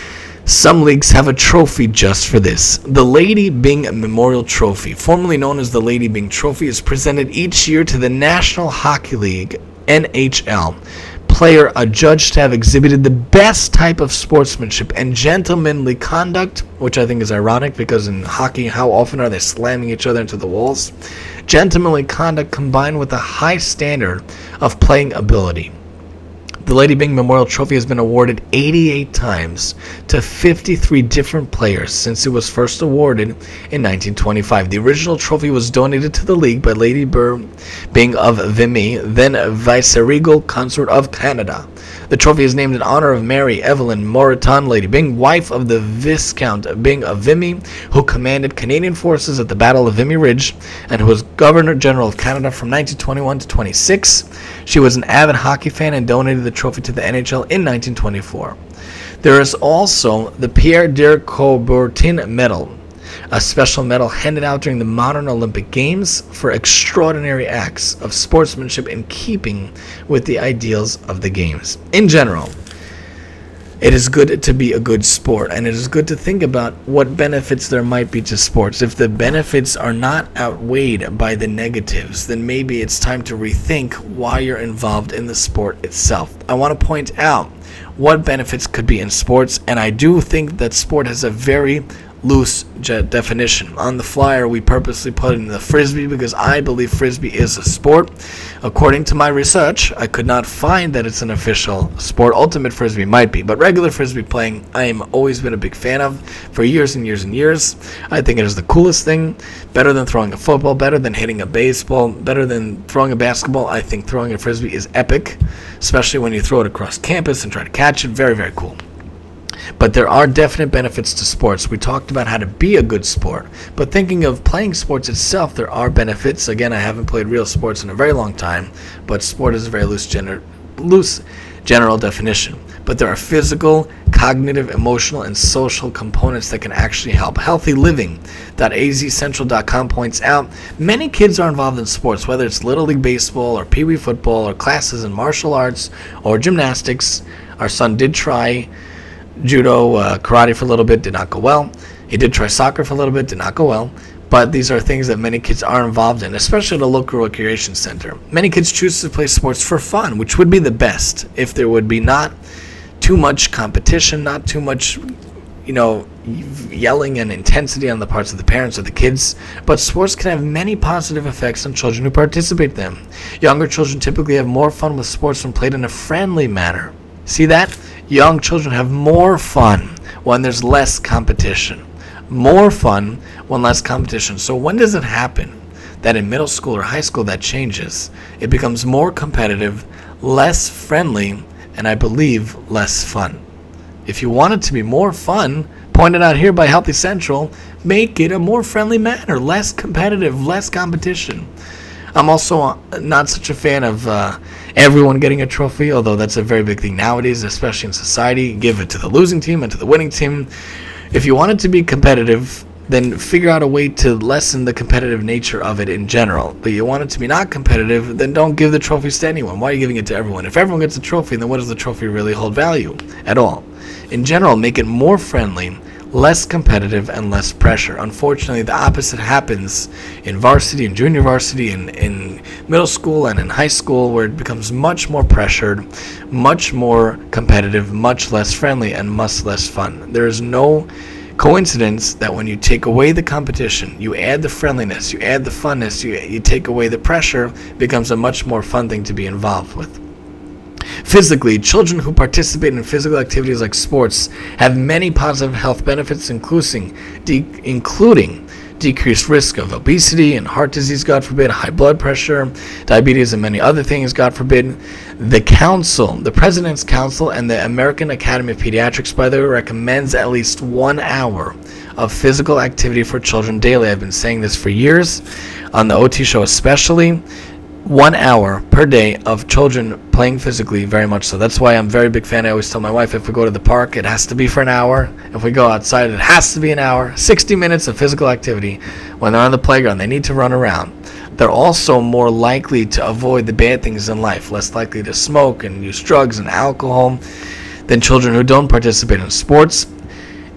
Some leagues have a trophy just for this. The Lady Byng Memorial Trophy, formerly known as the Lady Byng Trophy, is presented each year to the National Hockey League, N H L, player adjudged to have exhibited the best type of sportsmanship and gentlemanly conduct, which I think is ironic because in hockey, how often are they slamming each other into the walls? Gentlemanly conduct combined with a high standard of playing ability. The Lady Byng Memorial Trophy has been awarded eighty-eight times to fifty-three different players since it was first awarded in nineteen twenty-five. The original trophy was donated to the league by Lady Byng of Vimy, then Viceregal Consort of Canada. The trophy is named in honor of Mary Evelyn Moreton Lady Byng, wife of the Viscount Byng of Vimy, who commanded Canadian forces at the Battle of Vimy Ridge and who was Governor General of Canada from nineteen twenty-one to twenty-six. She was an avid hockey fan and donated the trophy to the N H L in nineteen twenty-four. There is also the Pierre de Coubertin Medal, a special medal handed out during the modern Olympic Games for extraordinary acts of sportsmanship in keeping with the ideals of the Games. In general, it is good to be a good sport, and it is good to think about what benefits there might be to sports. If the benefits are not outweighed by the negatives, then maybe it's time to rethink why you're involved in the sport itself. I want to point out what benefits could be in sports, and I do think that sport has a very loose definition. On the flyer, we purposely put in the Frisbee because I believe Frisbee is a sport. According to my research, I could not find that it's an official sport. Ultimate Frisbee might be, but regular Frisbee playing, I am always been a big fan of for years and years and years. I think it is the coolest thing, better than throwing a football, better than hitting a baseball, better than throwing a basketball. I think throwing a Frisbee is epic, especially when you throw it across campus and try to catch it. Very, very cool. But there are definite benefits to sports. We talked about how to be a good sport. But thinking of playing sports itself, there are benefits. Again, I haven't played real sports in a very long time, but sport is a very loose, gener- loose general definition. But there are physical, cognitive, emotional, and social components that can actually help. healthy living dot a z central dot com points out many kids are involved in sports, whether it's Little League Baseball or Pee Wee Football or classes in martial arts or gymnastics. Our son did try judo, uh, karate for a little bit, did not go well. He did try soccer for a little bit, did not go well. But these are things that many kids are involved in, especially at a local recreation center. Many kids choose to play sports for fun, which would be the best if there would be not too much competition, not too much, you know, yelling and intensity on the parts of the parents or the kids. But sports can have many positive effects on children who participate in them. Younger children typically have more fun with sports when played in a friendly manner. See that? Young children have more fun when there's less competition. More fun when less competition. So when does it happen that in middle school or high school that changes? It becomes more competitive, less friendly, and I believe less fun. If you want it to be more fun, pointed out here by Healthy Central, make it a more friendly manner, less competitive, less competition. I'm also not such a fan of uh, everyone getting a trophy, although that's a very big thing nowadays, especially in society. Give it to the losing team and to the winning team. If you want it to be competitive, then figure out a way to lessen the competitive nature of it in general. But you want it to be not competitive, then don't give the trophies to anyone. Why are you giving it to everyone? If everyone gets a trophy, then what does the trophy really hold value at all? In general, make it more friendly, less competitive, and less pressure. Unfortunately, the opposite happens in varsity and junior varsity and in middle school and in high school, where it becomes much more pressured, much more competitive, much less friendly, and much less fun. There is no coincidence that when you take away the competition, you add the friendliness, you add the funness, you, you take away the pressure, it becomes a much more fun thing to be involved with. Physically, children who participate in physical activities like sports have many positive health benefits, including, de- including decreased risk of obesity and heart disease, God forbid, high blood pressure, diabetes, and many other things, God forbid. The Council, the President's Council, and the American Academy of Pediatrics, by the way, recommends at least one hour of physical activity for children daily. I've been saying this for years, on the O T show especially. One hour per day of children playing physically, very much so. That's why I'm a very big fan. I always tell my wife, if we go to the park, it has to be for an hour. If we go outside, it has to be an hour. sixty minutes of physical activity. When they're on the playground, they need to run around. They're also more likely to avoid the bad things in life, less likely to smoke and use drugs and alcohol than children who don't participate in sports.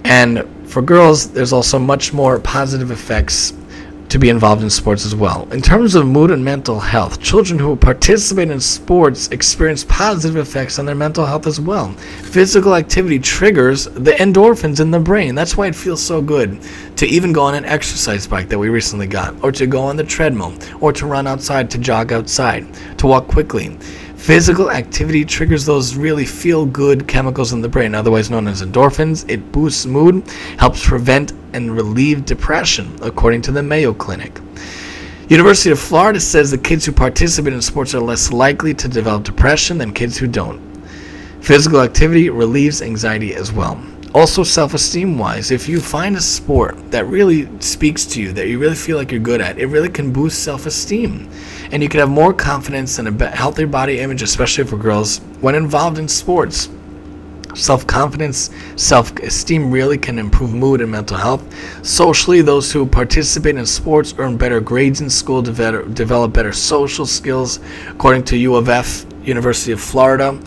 And for girls, there's also much more positive effects to be involved in sports as well. In terms of mood and mental health, children who participate in sports experience positive effects on their mental health as well. Physical activity triggers the endorphins in the brain. That's why it feels so good to even go on an exercise bike that we recently got, or to go on the treadmill, or to run outside, to jog outside, to walk quickly. Physical activity triggers those really feel-good chemicals in the brain, otherwise known as endorphins. It boosts mood, helps prevent and relieve depression, according to the Mayo Clinic. University of Florida says that kids who participate in sports are less likely to develop depression than kids who don't. Physical activity relieves anxiety as well. Also, self-esteem-wise, if you find a sport that really speaks to you, that you really feel like you're good at, it really can boost self-esteem. And you can have more confidence and a healthier body image, especially for girls, when involved in sports. Self-confidence, self-esteem really can improve mood and mental health. Socially, those who participate in sports earn better grades in school, develop, develop better social skills, according to U of F, University of Florida.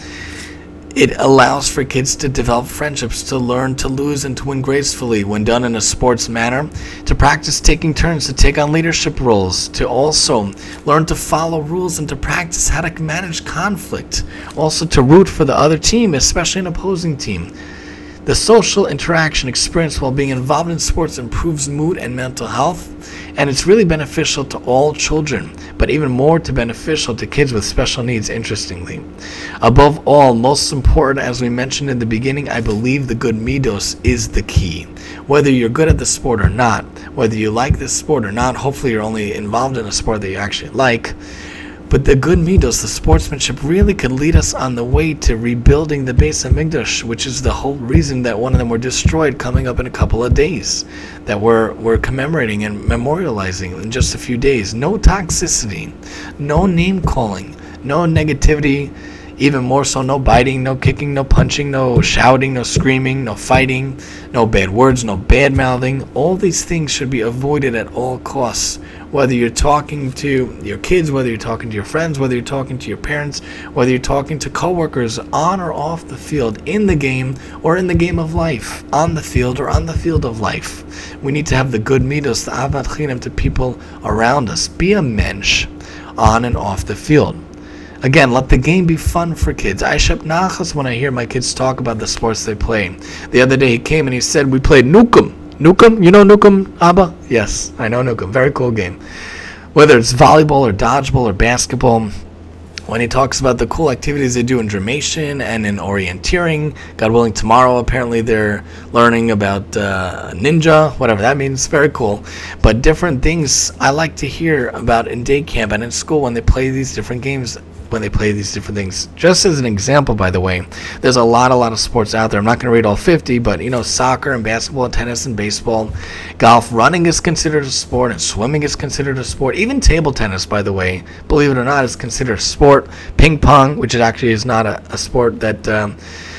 It allows for kids to develop friendships, to learn to lose and to win gracefully when done in a sports manner, to practice taking turns, to take on leadership roles, to also learn to follow rules and to practice how to manage conflict, also to root for the other team, especially an opposing team. The social interaction experience while being involved in sports improves mood and mental health, and it's really beneficial to all children, but even more to beneficial to kids with special needs, interestingly. Above all, most important, as we mentioned in the beginning, I believe the good midos is the key. Whether you're good at the sport or not, whether you like this sport or not, hopefully you're only involved in a sport that you actually like, but the good midos, the sportsmanship, really could lead us on the way to rebuilding the Beis HaMikdash, which is the whole reason that one of them were destroyed coming up in a couple of days, that we're, we're commemorating and memorializing in just a few days. No toxicity, no name calling, no negativity, even more so no biting, no kicking, no punching, no shouting, no screaming, no fighting, no bad words, no bad mouthing. All these things should be avoided at all costs. Whether you're talking to your kids, whether you're talking to your friends, whether you're talking to your parents, whether you're talking to coworkers on or off the field, in the game or in the game of life, on the field or on the field of life. We need to have the good midos, the avat chinam to people around us. Be a mensch on and off the field. Again, let the game be fun for kids. I shep nachas when I hear my kids talk about the sports they play. The other day he came and he said, we played Nukem. Nukem? You know Nukem, Abba? Yes, I know Nukem. Very cool game. Whether it's volleyball or dodgeball or basketball, when he talks about the cool activities they do in Dramation and in orienteering, God willing, tomorrow apparently they're learning about uh, ninja, whatever that means. Very cool. But different things I like to hear about in day camp and in school when they play these different games, when they play these different things. Just as an example, by the way, there's a lot, a lot of sports out there. I'm not going to read all fifty, but, you know, soccer and basketball and tennis and baseball, golf, running is considered a sport, and swimming is considered a sport. Even table tennis, by the way, believe it or not, is considered a sport. Ping pong, which it actually is not a, a sport that um,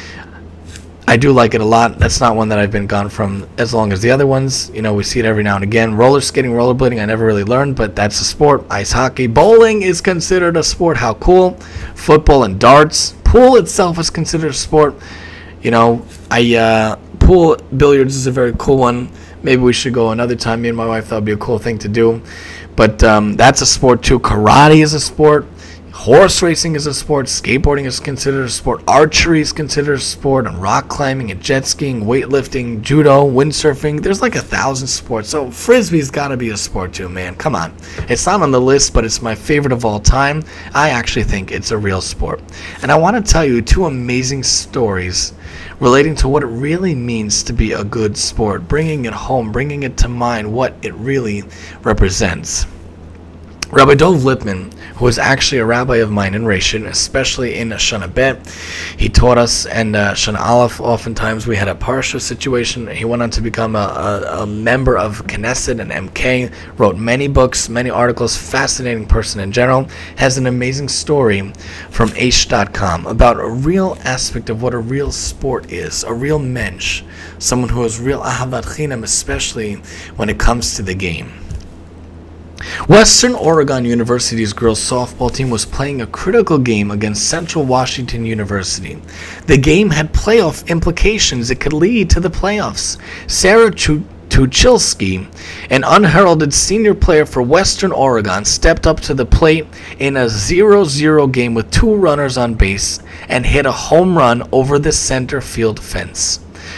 I do like it a lot. That's not one that I've been gone from as long as the other ones. You know, we see it every now and again. Roller skating, rollerblading, I never really learned, but that's a sport. Ice hockey. Bowling is considered a sport. How cool. Football and darts. Pool itself is considered a sport. You know, I uh, pool billiards is a very cool one. Maybe we should go another time. Me and my wife, that would be a cool thing to do. But um, that's a sport too. Karate is a sport. Horse racing is a sport, skateboarding is considered a sport, archery is considered a sport, and rock climbing and jet skiing, weightlifting, judo, windsurfing. There's like a thousand sports. So frisbee's got to be a sport too, man. Come on. It's not on the list, but it's my favorite of all time. I actually think it's a real sport. And I want to tell you two amazing stories relating to what it really means to be a good sport, bringing it home, bringing it to mind what it really represents. Rabbi Dov Lipman, who was actually a rabbi of mine in Rishon, especially in Shana Bet, he taught us, and uh, Shana Aleph, oftentimes we had a parsha situation. He went on to become a, a, a member of Knesset and M K, wrote many books, many articles, fascinating person in general, has an amazing story from Aish dot com about a real aspect of what a real sport is, a real mensch, someone who has real ahavat chinam, especially when it comes to the game. Western Oregon University's girls softball team was playing a critical game against Central Washington University. The game had playoff implications. It could lead to the playoffs. Sarah Chu- Tuchilsky, an unheralded senior player for Western Oregon, stepped up to the plate in a zero zero game with two runners on base and hit a home run over the center field fence.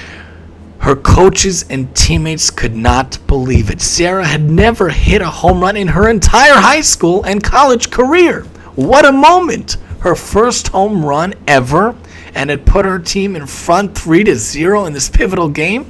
Her coaches and teammates could not believe it. Sarah had never hit a home run in her entire high school and college career. What a moment! Her first home run ever, and it put her team in front three to zero in this pivotal game.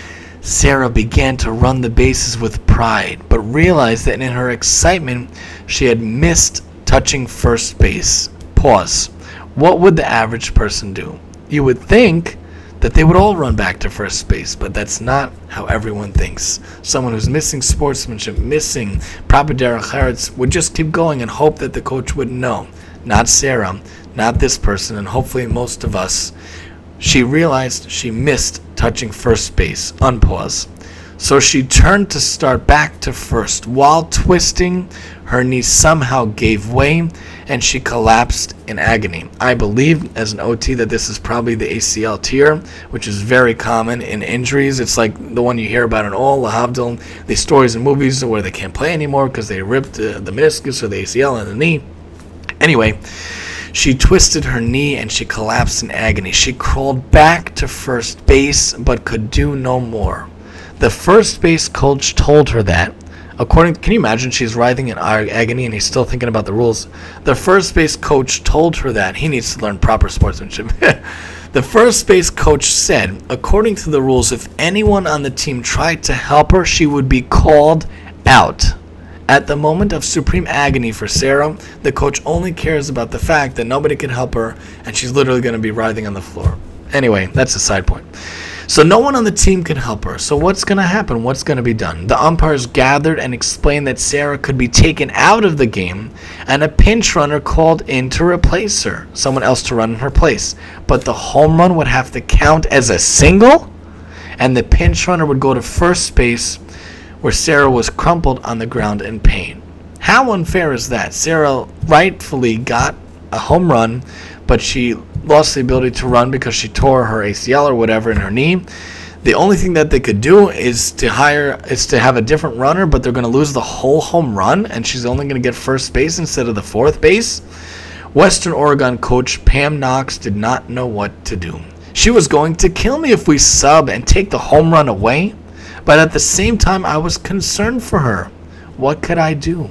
Sarah began to run the bases with pride, but realized that in her excitement, she had missed touching first base. Pause. What would the average person do? You would think that they would all run back to first base, but that's not how everyone thinks. Someone who's missing sportsmanship, missing proper derech eretz, would just keep going and hope that the coach would know. Not Sarah, not this person, and hopefully most of us. She realized she missed touching first base. Unpause. So she turned to start back to first. While twisting, her knee somehow gave way and she collapsed in agony. I believe, as an O T, that this is probably the A C L tear, which is very common in injuries. It's like the one you hear about in all lahavdil, these stories and movies where they can't play anymore because they ripped uh, the meniscus or the A C L in the knee. Anyway, she twisted her knee and she collapsed in agony. She crawled back to first base but could do no more. The first base coach told her that, according, can you imagine, she's writhing in agony and he's still thinking about the rules. The first base coach told her that he needs to learn proper sportsmanship. The first base coach said, according to the rules, if anyone on the team tried to help her, she would be called out. At the moment of supreme agony for Sarah, the coach only cares about the fact that nobody can help her and she's literally going to be writhing on the floor. Anyway, that's a side point. So no one on the team can help her. So what's going to happen? What's going to be done? The umpires gathered and explained that Sarah could be taken out of the game and a pinch runner called in to replace her, someone else to run in her place. But the home run would have to count as a single, and the pinch runner would go to first base where Sarah was crumpled on the ground in pain. How unfair is that? Sarah rightfully got a home run, but she lost the ability to run because she tore her A C L or whatever in her knee. The only thing that they could do is to hire is to have a different runner, but they're going to lose the whole home run, and she's only going to get first base instead of the fourth base. Western Oregon coach Pam Knox did not know what to do. She was going to kill me if we sub and take the home run away, but at the same time I was concerned for her. What could I do?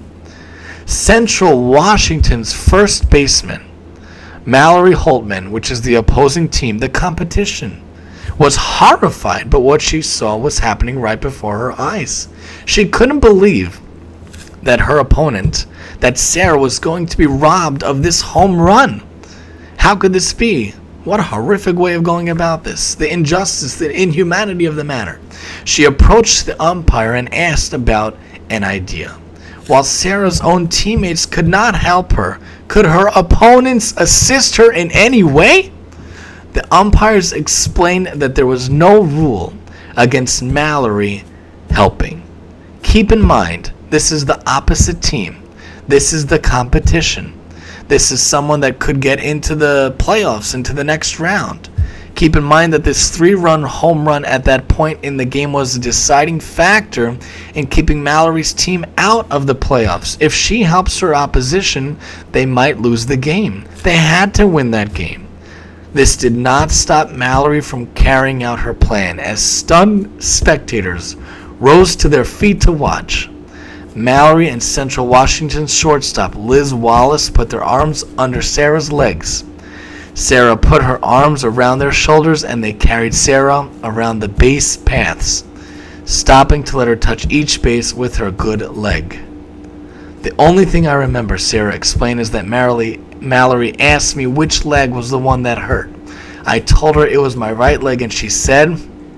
Central Washington's first baseman, Mallory Holtman, which is the opposing team, the competition, was horrified by what she saw was happening right before her eyes. She couldn't believe that her opponent, that Sarah, was going to be robbed of this home run. How could this be? What a horrific way of going about this. The injustice, the inhumanity of the matter. She approached the umpire and asked about an idea. While Sarah's own teammates could not help her, could her opponents assist her in any way? The umpires explained that there was no rule against Mallory helping. Keep in mind, this is the opposite team. This is the competition. This is someone that could get into the playoffs, into the next round. Keep in mind that this three-run home run at that point in the game was a deciding factor in keeping Mallory's team out of the playoffs. If she helps her opposition, they might lose the game. They had to win that game. This did not stop Mallory from carrying out her plan, as stunned spectators rose to their feet to watch. Mallory and Central Washington's shortstop, Liz Wallace, put their arms under Sarah's legs. Sarah put her arms around their shoulders and they carried Sarah around the base paths, stopping to let her touch each base with her good leg. The only thing I remember, Sarah explained, is that Mallory, Mallory asked me which leg was the one that hurt. I told her it was my right leg and she said,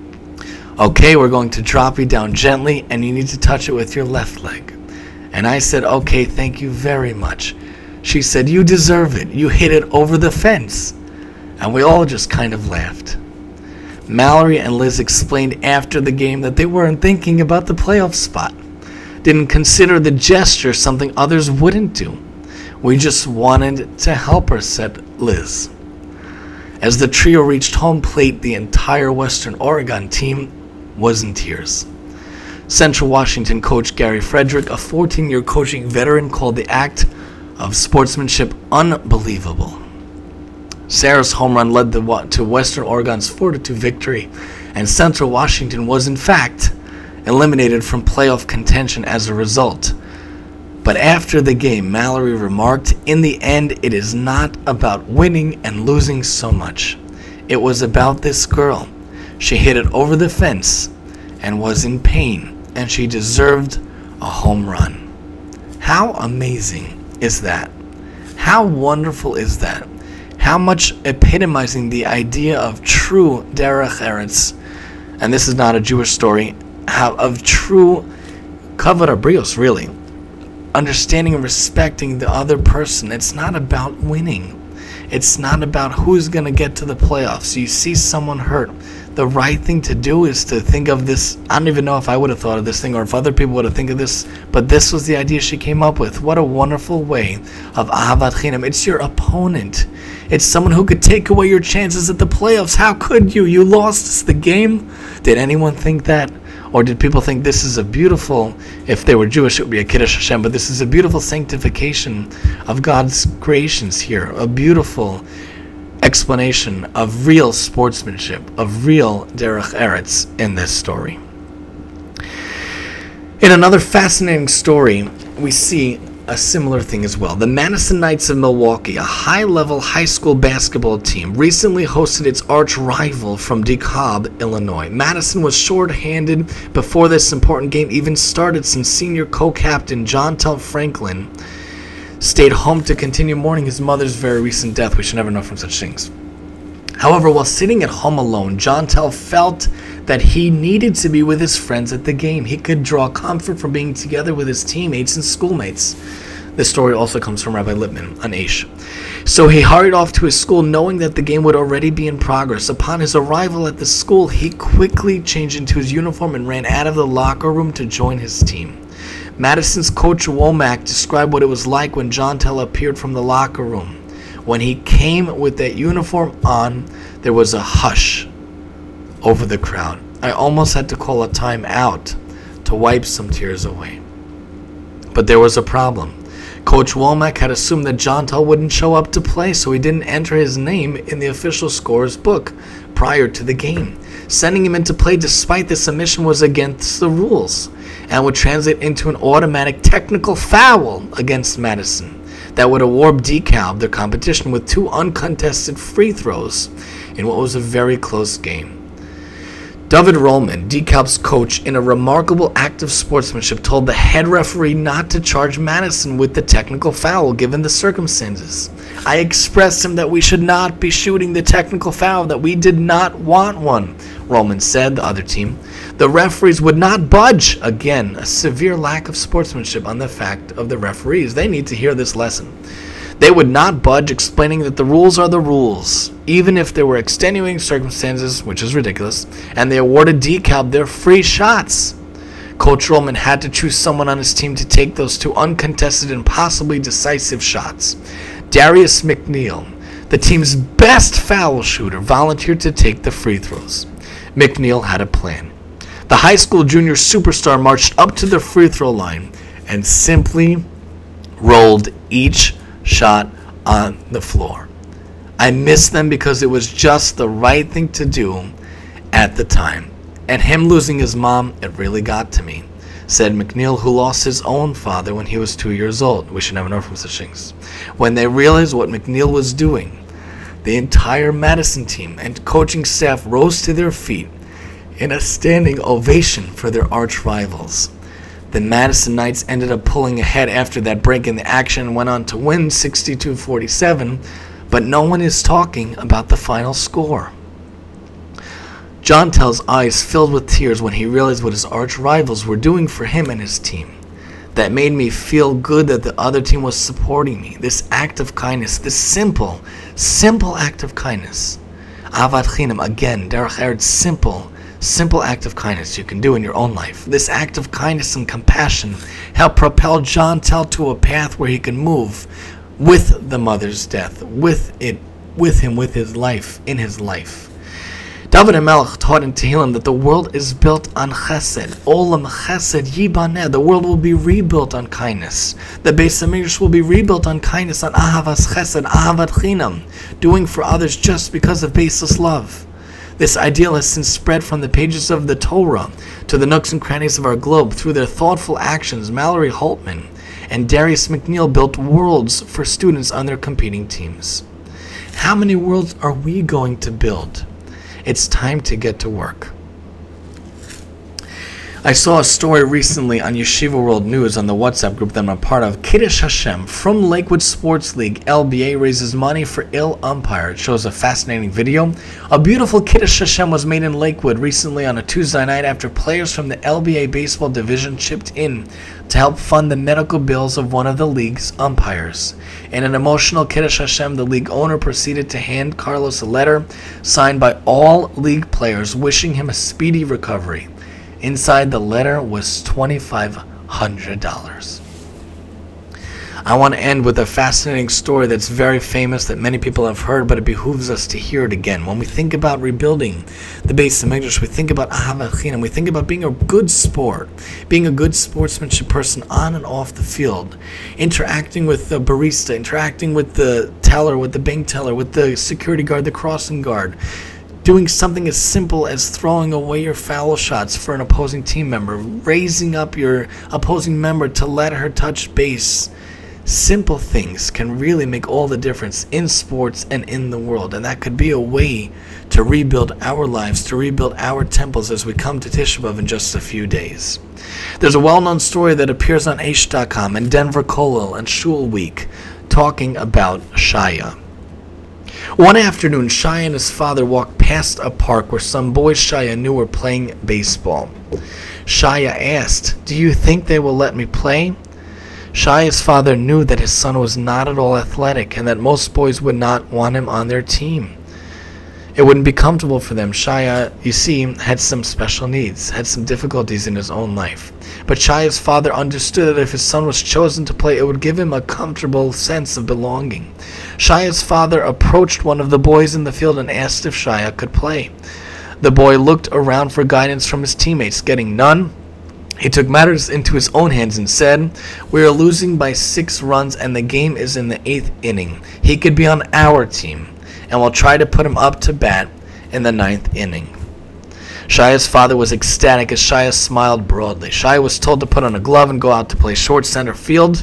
okay, we're going to drop you down gently and you need to touch it with your left leg. And I said, okay, thank you very much. She said, you deserve it. You hit it over the fence. And we all just kind of laughed. Mallory and Liz explained after the game that they weren't thinking about the playoff spot. didn't consider the gesture something others wouldn't do. We just wanted to help her, said Liz. As the trio reached home plate, the entire Western Oregon team was in tears. Central Washington coach Gary Frederick, a fourteen-year coaching veteran, called the act of sportsmanship unbelievable. Sarah's home run led the, to Western Oregon's four to two victory, and Central Washington was in fact eliminated from playoff contention as a result. But after the game, Mallory remarked, "In the end, it is not about winning and losing so much. It was about this girl. She hit it over the fence and was in pain, and she deserved a home run." How amazing is that? How wonderful is that? How much epitomizing the idea of true derech eretz, and this is not a Jewish story, how of true kavod habrios, really. Understanding and respecting the other person. It's not about winning. It's not about who's going to get to the playoffs. You see someone hurt. The right thing to do is to think of this. I don't even know if I would have thought of this thing or if other people would have think of this, but this was the idea she came up with. What a wonderful way of ahavat chinam. It's your opponent. It's someone who could take away your chances at the playoffs. How could you? You lost the game. Did anyone think that? Or did people think this is a beautiful, if they were Jewish, it would be a Kiddush Hashem, but this is a beautiful sanctification of God's creations here, a beautiful explanation of real sportsmanship, of real derech eretz in this story. In another fascinating story, we see a similar thing as well. The Madison Knights of Milwaukee, a high-level high school basketball team, recently hosted its arch-rival from DeKalb, Illinois. Madison was short-handed before this important game even started, since senior co-captain John Tell Franklin stayed home to continue mourning his mother's very recent death. We should never know from such things. However, while sitting at home alone, John Tell felt that he needed to be with his friends at the game. He could draw comfort from being together with his teammates and schoolmates. This story also comes from Rabbi Lippman on Aish. So he hurried off to his school, knowing that the game would already be in progress. Upon his arrival at the school, he quickly changed into his uniform and ran out of the locker room to join his team. Madison's coach Womack described what it was like when John Tell appeared from the locker room. When he came with that uniform on, there was a hush over the crowd. I almost had to call a timeout to wipe some tears away. But there was a problem. Coach Womack had assumed that John Tell wouldn't show up to play, so he didn't enter his name in the official scorer's book prior to the game. Sending him into play despite this omission was against the rules and would translate into an automatic technical foul against Madison that would award DeKalb their competition with two uncontested free throws in what was a very close game. David Rollman, DeKalb's coach, in a remarkable act of sportsmanship, told the head referee not to charge Madison with the technical foul given the circumstances. "I expressed him that we should not be shooting the technical foul, that we did not want one," Rollman said, the other team. The referees would not budge. Again, a severe lack of sportsmanship on the fact of the referees. They need to hear this lesson. They would not budge, explaining that the rules are the rules, even if there were extenuating circumstances, which is ridiculous, and they awarded DeKalb their free shots. Coach Rollman had to choose someone on his team to take those two uncontested and possibly decisive shots. Darius McNeil, the team's best foul shooter, volunteered to take the free throws. McNeil had a plan. The high school junior superstar marched up to the free throw line and simply rolled each shot on the floor. I miss them because it was just the right thing to do at the time. And him losing his mom, it really got to me, said McNeil, who lost his own father when he was two years old. We should never know from such things. When they realized what McNeil was doing, the entire Madison team and coaching staff rose to their feet in a standing ovation for their arch rivals. The Madison Knights ended up pulling ahead after that break in the action and went on to win sixty-two forty-seven, but no one is talking about the final score. John Tell's eyes filled with tears when he realized what his arch rivals were doing for him and his team. That made me feel good that the other team was supporting me. This act of kindness, this simple, simple act of kindness. Ahavat Chinam, again, derech eretz, simple, simple act of kindness you can do in your own life. This act of kindness and compassion helped propel John Tell to a path where he can move with the mother's death, with it, with him, with his life, in his life. David HaMelech taught in Tehillim that the world is built on chesed. Olam chesed yibaneh. The world will be rebuilt on kindness. The Beis HaMikdash will be rebuilt on kindness, on ahavas chesed, ahavat chinam, doing for others just because of baseless love. This ideal has since spread from the pages of the Torah to the nooks and crannies of our globe. Through their thoughtful actions, Mallory Holtman and Darius McNeil built worlds for students on their competing teams. How many worlds are we going to build? It's time to get to work. I saw a story recently on Yeshiva World News on the WhatsApp group that I'm a part of. Kiddush Hashem from Lakewood Sports League, L B A, raises money for ill umpire. It shows a fascinating video. A beautiful Kiddush Hashem was made in Lakewood recently on a Tuesday night after players from the L B A baseball division chipped in to help fund the medical bills of one of the league's umpires. In an emotional Kiddush Hashem, the league owner proceeded to hand Carlos a letter signed by all league players wishing him a speedy recovery. Inside the letter was twenty-five hundred dollars. I want to end with a fascinating story that's very famous that many people have heard, but it behooves us to hear it again. When we think about rebuilding the Beis HaMikdash, we think about ahavat chinam, we think about being a good sport, being a good sportsmanship person on and off the field, interacting with the barista, interacting with the teller, with the bank teller, with the security guard, the crossing guard, doing something as simple as throwing away your foul shots for an opposing team member, raising up your opposing member to let her touch base. Simple things can really make all the difference in sports and in the world, and that could be a way to rebuild our lives, to rebuild our temples as we come to Tisha B'Av in just a few days. There's a well-known story that appears on Aish dot com and Denver Kollel and Shul Week talking about Shaya. One afternoon, Shaya and his father walked past a park where some boys Shaya knew were playing baseball. Shaya asked, "Do you think they will let me play?" Shaya's father knew that his son was not at all athletic and that most boys would not want him on their team. It wouldn't be comfortable for them. Shaya, you see, had some special needs, had some difficulties in his own life. But Shaya's father understood that if his son was chosen to play, it would give him a comfortable sense of belonging. Shaya's father approached one of the boys in the field and asked if Shaya could play. The boy looked around for guidance from his teammates. Getting none, he took matters into his own hands and said, "We are losing by six runs and the game is in the eighth inning. He could be on our team, and we'll try to put him up to bat in the ninth inning." Shaya's father was ecstatic as Shaya smiled broadly. Shaya was told to put on a glove and go out to play short center field.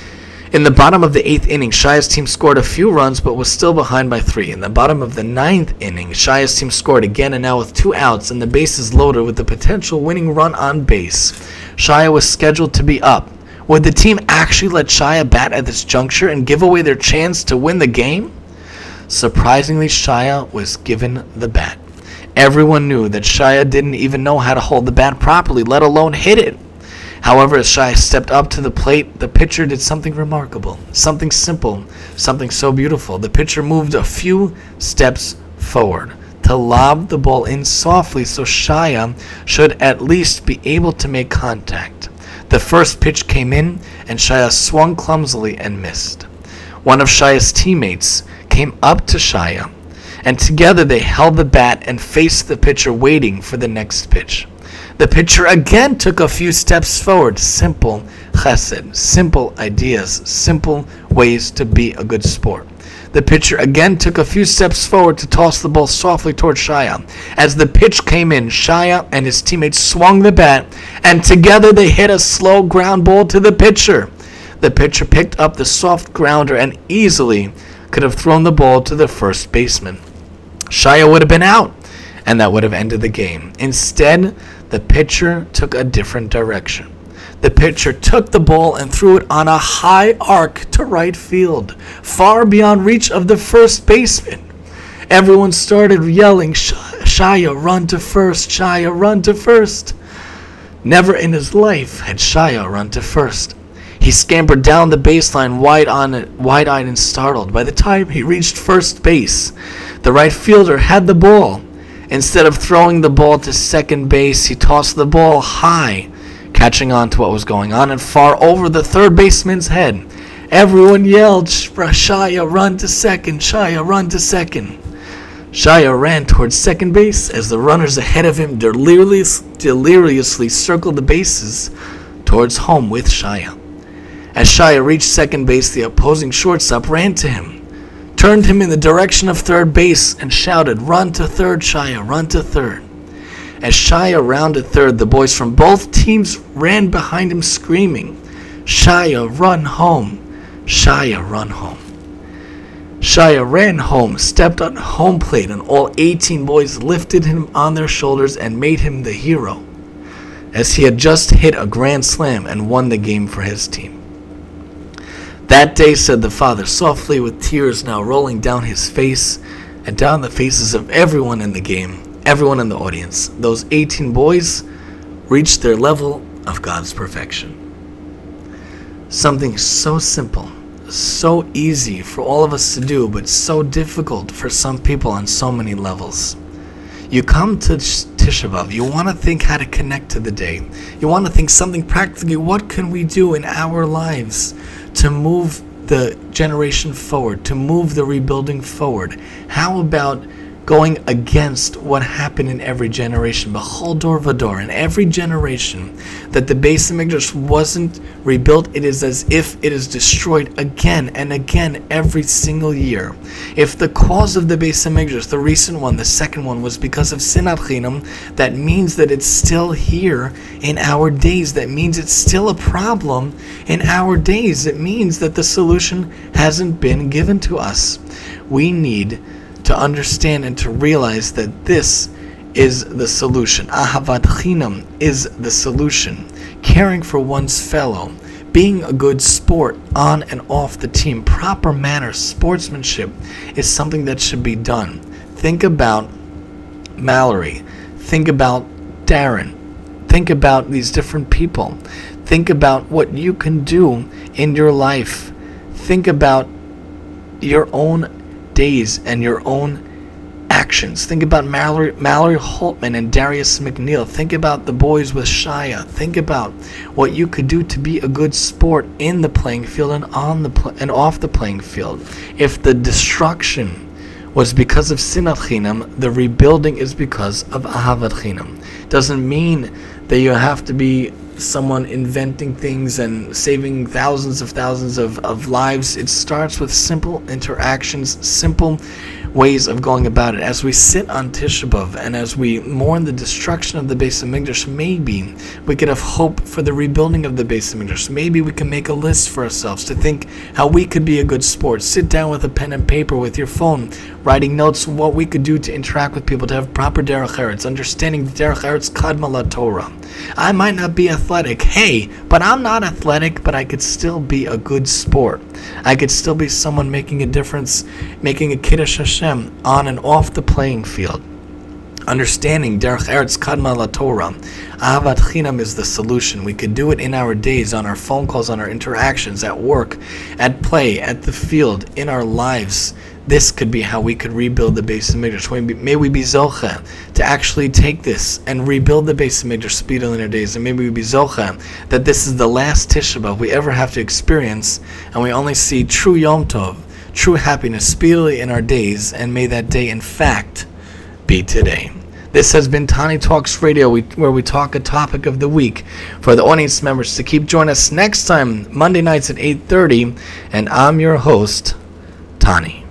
In the bottom of the eighth inning, Shaya's team scored a few runs but was still behind by three. In the bottom of the ninth inning, Shaya's team scored again, and now with two outs and the bases loaded with the potential winning run on base, Shaya was scheduled to be up. Would the team actually let Shaya bat at this juncture and give away their chance to win the game? Surprisingly, Shaya was given the bat. Everyone knew that Shaya didn't even know how to hold the bat properly, let alone hit it. However, as Shaya stepped up to the plate, the pitcher did something remarkable, something simple, something so beautiful. The pitcher moved a few steps forward to lob the ball in softly so Shaya should at least be able to make contact. The first pitch came in, and Shaya swung clumsily and missed. One of Shaya's teammates came up to Shaya, and together they held the bat and faced the pitcher waiting for the next pitch. The pitcher again took a few steps forward. Simple chesed, simple ideas, simple ways to be a good sport. The pitcher again took a few steps forward to toss the ball softly toward Shaya. As the pitch came in, Shaya and his teammates swung the bat, and together they hit a slow ground ball to the pitcher. The pitcher picked up the soft grounder and easily could have thrown the ball to the first baseman. Shaya would have been out, and that would have ended the game. Instead, the pitcher took a different direction. The pitcher took the ball and threw it on a high arc to right field, far beyond reach of the first baseman. Everyone started yelling, "Shaya, run to first! Shaya, run to first!" Never in his life had Shaya run to first. He scampered down the baseline wide-eyed wide-eyed and startled. By the time he reached first base, the right fielder had the ball, Instead of throwing the ball to second base, he tossed the ball high, catching on to what was going on and far over the third baseman's head. Everyone yelled, Shaya, run to second, Shaya, run to second. Shaya ran towards second base as the runners ahead of him delirious, deliriously circled the bases towards home with Shaya. As Shaya reached second base, the opposing shortstop ran to him, turned him in the direction of third base, and shouted, run to third, Shaya, run to third. As Shaya rounded third, the boys from both teams ran behind him screaming, Shaya, run home, Shaya, run home. Shaya ran home, stepped on home plate, and all eighteen boys lifted him on their shoulders and made him the hero, as he had just hit a grand slam and won the game for his team. That day, said the father softly, with tears now rolling down his face and down the faces of everyone in the game, everyone in the audience, those eighteen boys reached their level of God's perfection. Something so simple, so easy for all of us to do, but so difficult for some people on so many levels. You come to Tisha B'Av, you want to think how to connect to the day. You want to think something practically, what can we do in our lives to move the generation forward, to move the rebuilding forward? How about going against what happened in every generation, B'chol dor v'dor, in every generation, that the Beis HaMikdash wasn't rebuilt, it is as if it is destroyed again and again every single year. If the cause of the Beis HaMikdash, the recent one, the second one, was because of Sinat Chinam, that means that it's still here in our days. That means it's still a problem in our days. It means that the solution hasn't been given to us. We need to understand and to realize that this is the solution. Ahavat Chinam is the solution. Caring for one's fellow, being a good sport on and off the team, proper manners, sportsmanship is something that should be done. Think about Mallory. Think about Darren. Think about these different people. Think about what you can do in your life. Think about your own days and your own actions. Think about Mallory, Mallory Holtman and Darius McNeil. Think about the boys with Shaya. Think about what you could do to be a good sport in the playing field and on the pl- and off the playing field. If the destruction was because of Sinat Chinam, the rebuilding is because of Ahavat Chinam. Doesn't mean that you have to be someone inventing things and saving thousands of thousands of, of lives. It starts with simple interactions, simple ways of going about it. As we sit on Tisha B'Av and as we mourn the destruction of the Beis HaMikdash, maybe we could have hope for the rebuilding of the Beis HaMikdash. Maybe we can make a list for ourselves to think how we could be a good sport. Sit down with a pen and paper, with your phone, writing notes, what we could do to interact with people, to have proper derech eretz, understanding the derech eretz kadma la Torah. I might not be athletic, hey, but I'm not athletic, but I could still be a good sport. I could still be someone making a difference, making a kiddush Hashem on and off the playing field. Understanding derech eretz kadma la Torah, Ahavat Chinam is the solution. We could do it in our days, on our phone calls, on our interactions, at work, at play, at the field, in our lives. This could be how we could rebuild the Beis HaMikdash. May we be zocha to actually take this and rebuild the Beis HaMikdash speedily in our days. And maybe we be zocha that this is the last Tisha B'Av we ever have to experience, and we only see true Yom Tov, true happiness speedily in our days, and may that day, in fact, be today. This has been Tani Talks Radio, where we talk a topic of the week. For the audience members to keep join us next time, Monday nights at eight thirty, and I'm your host, Tani.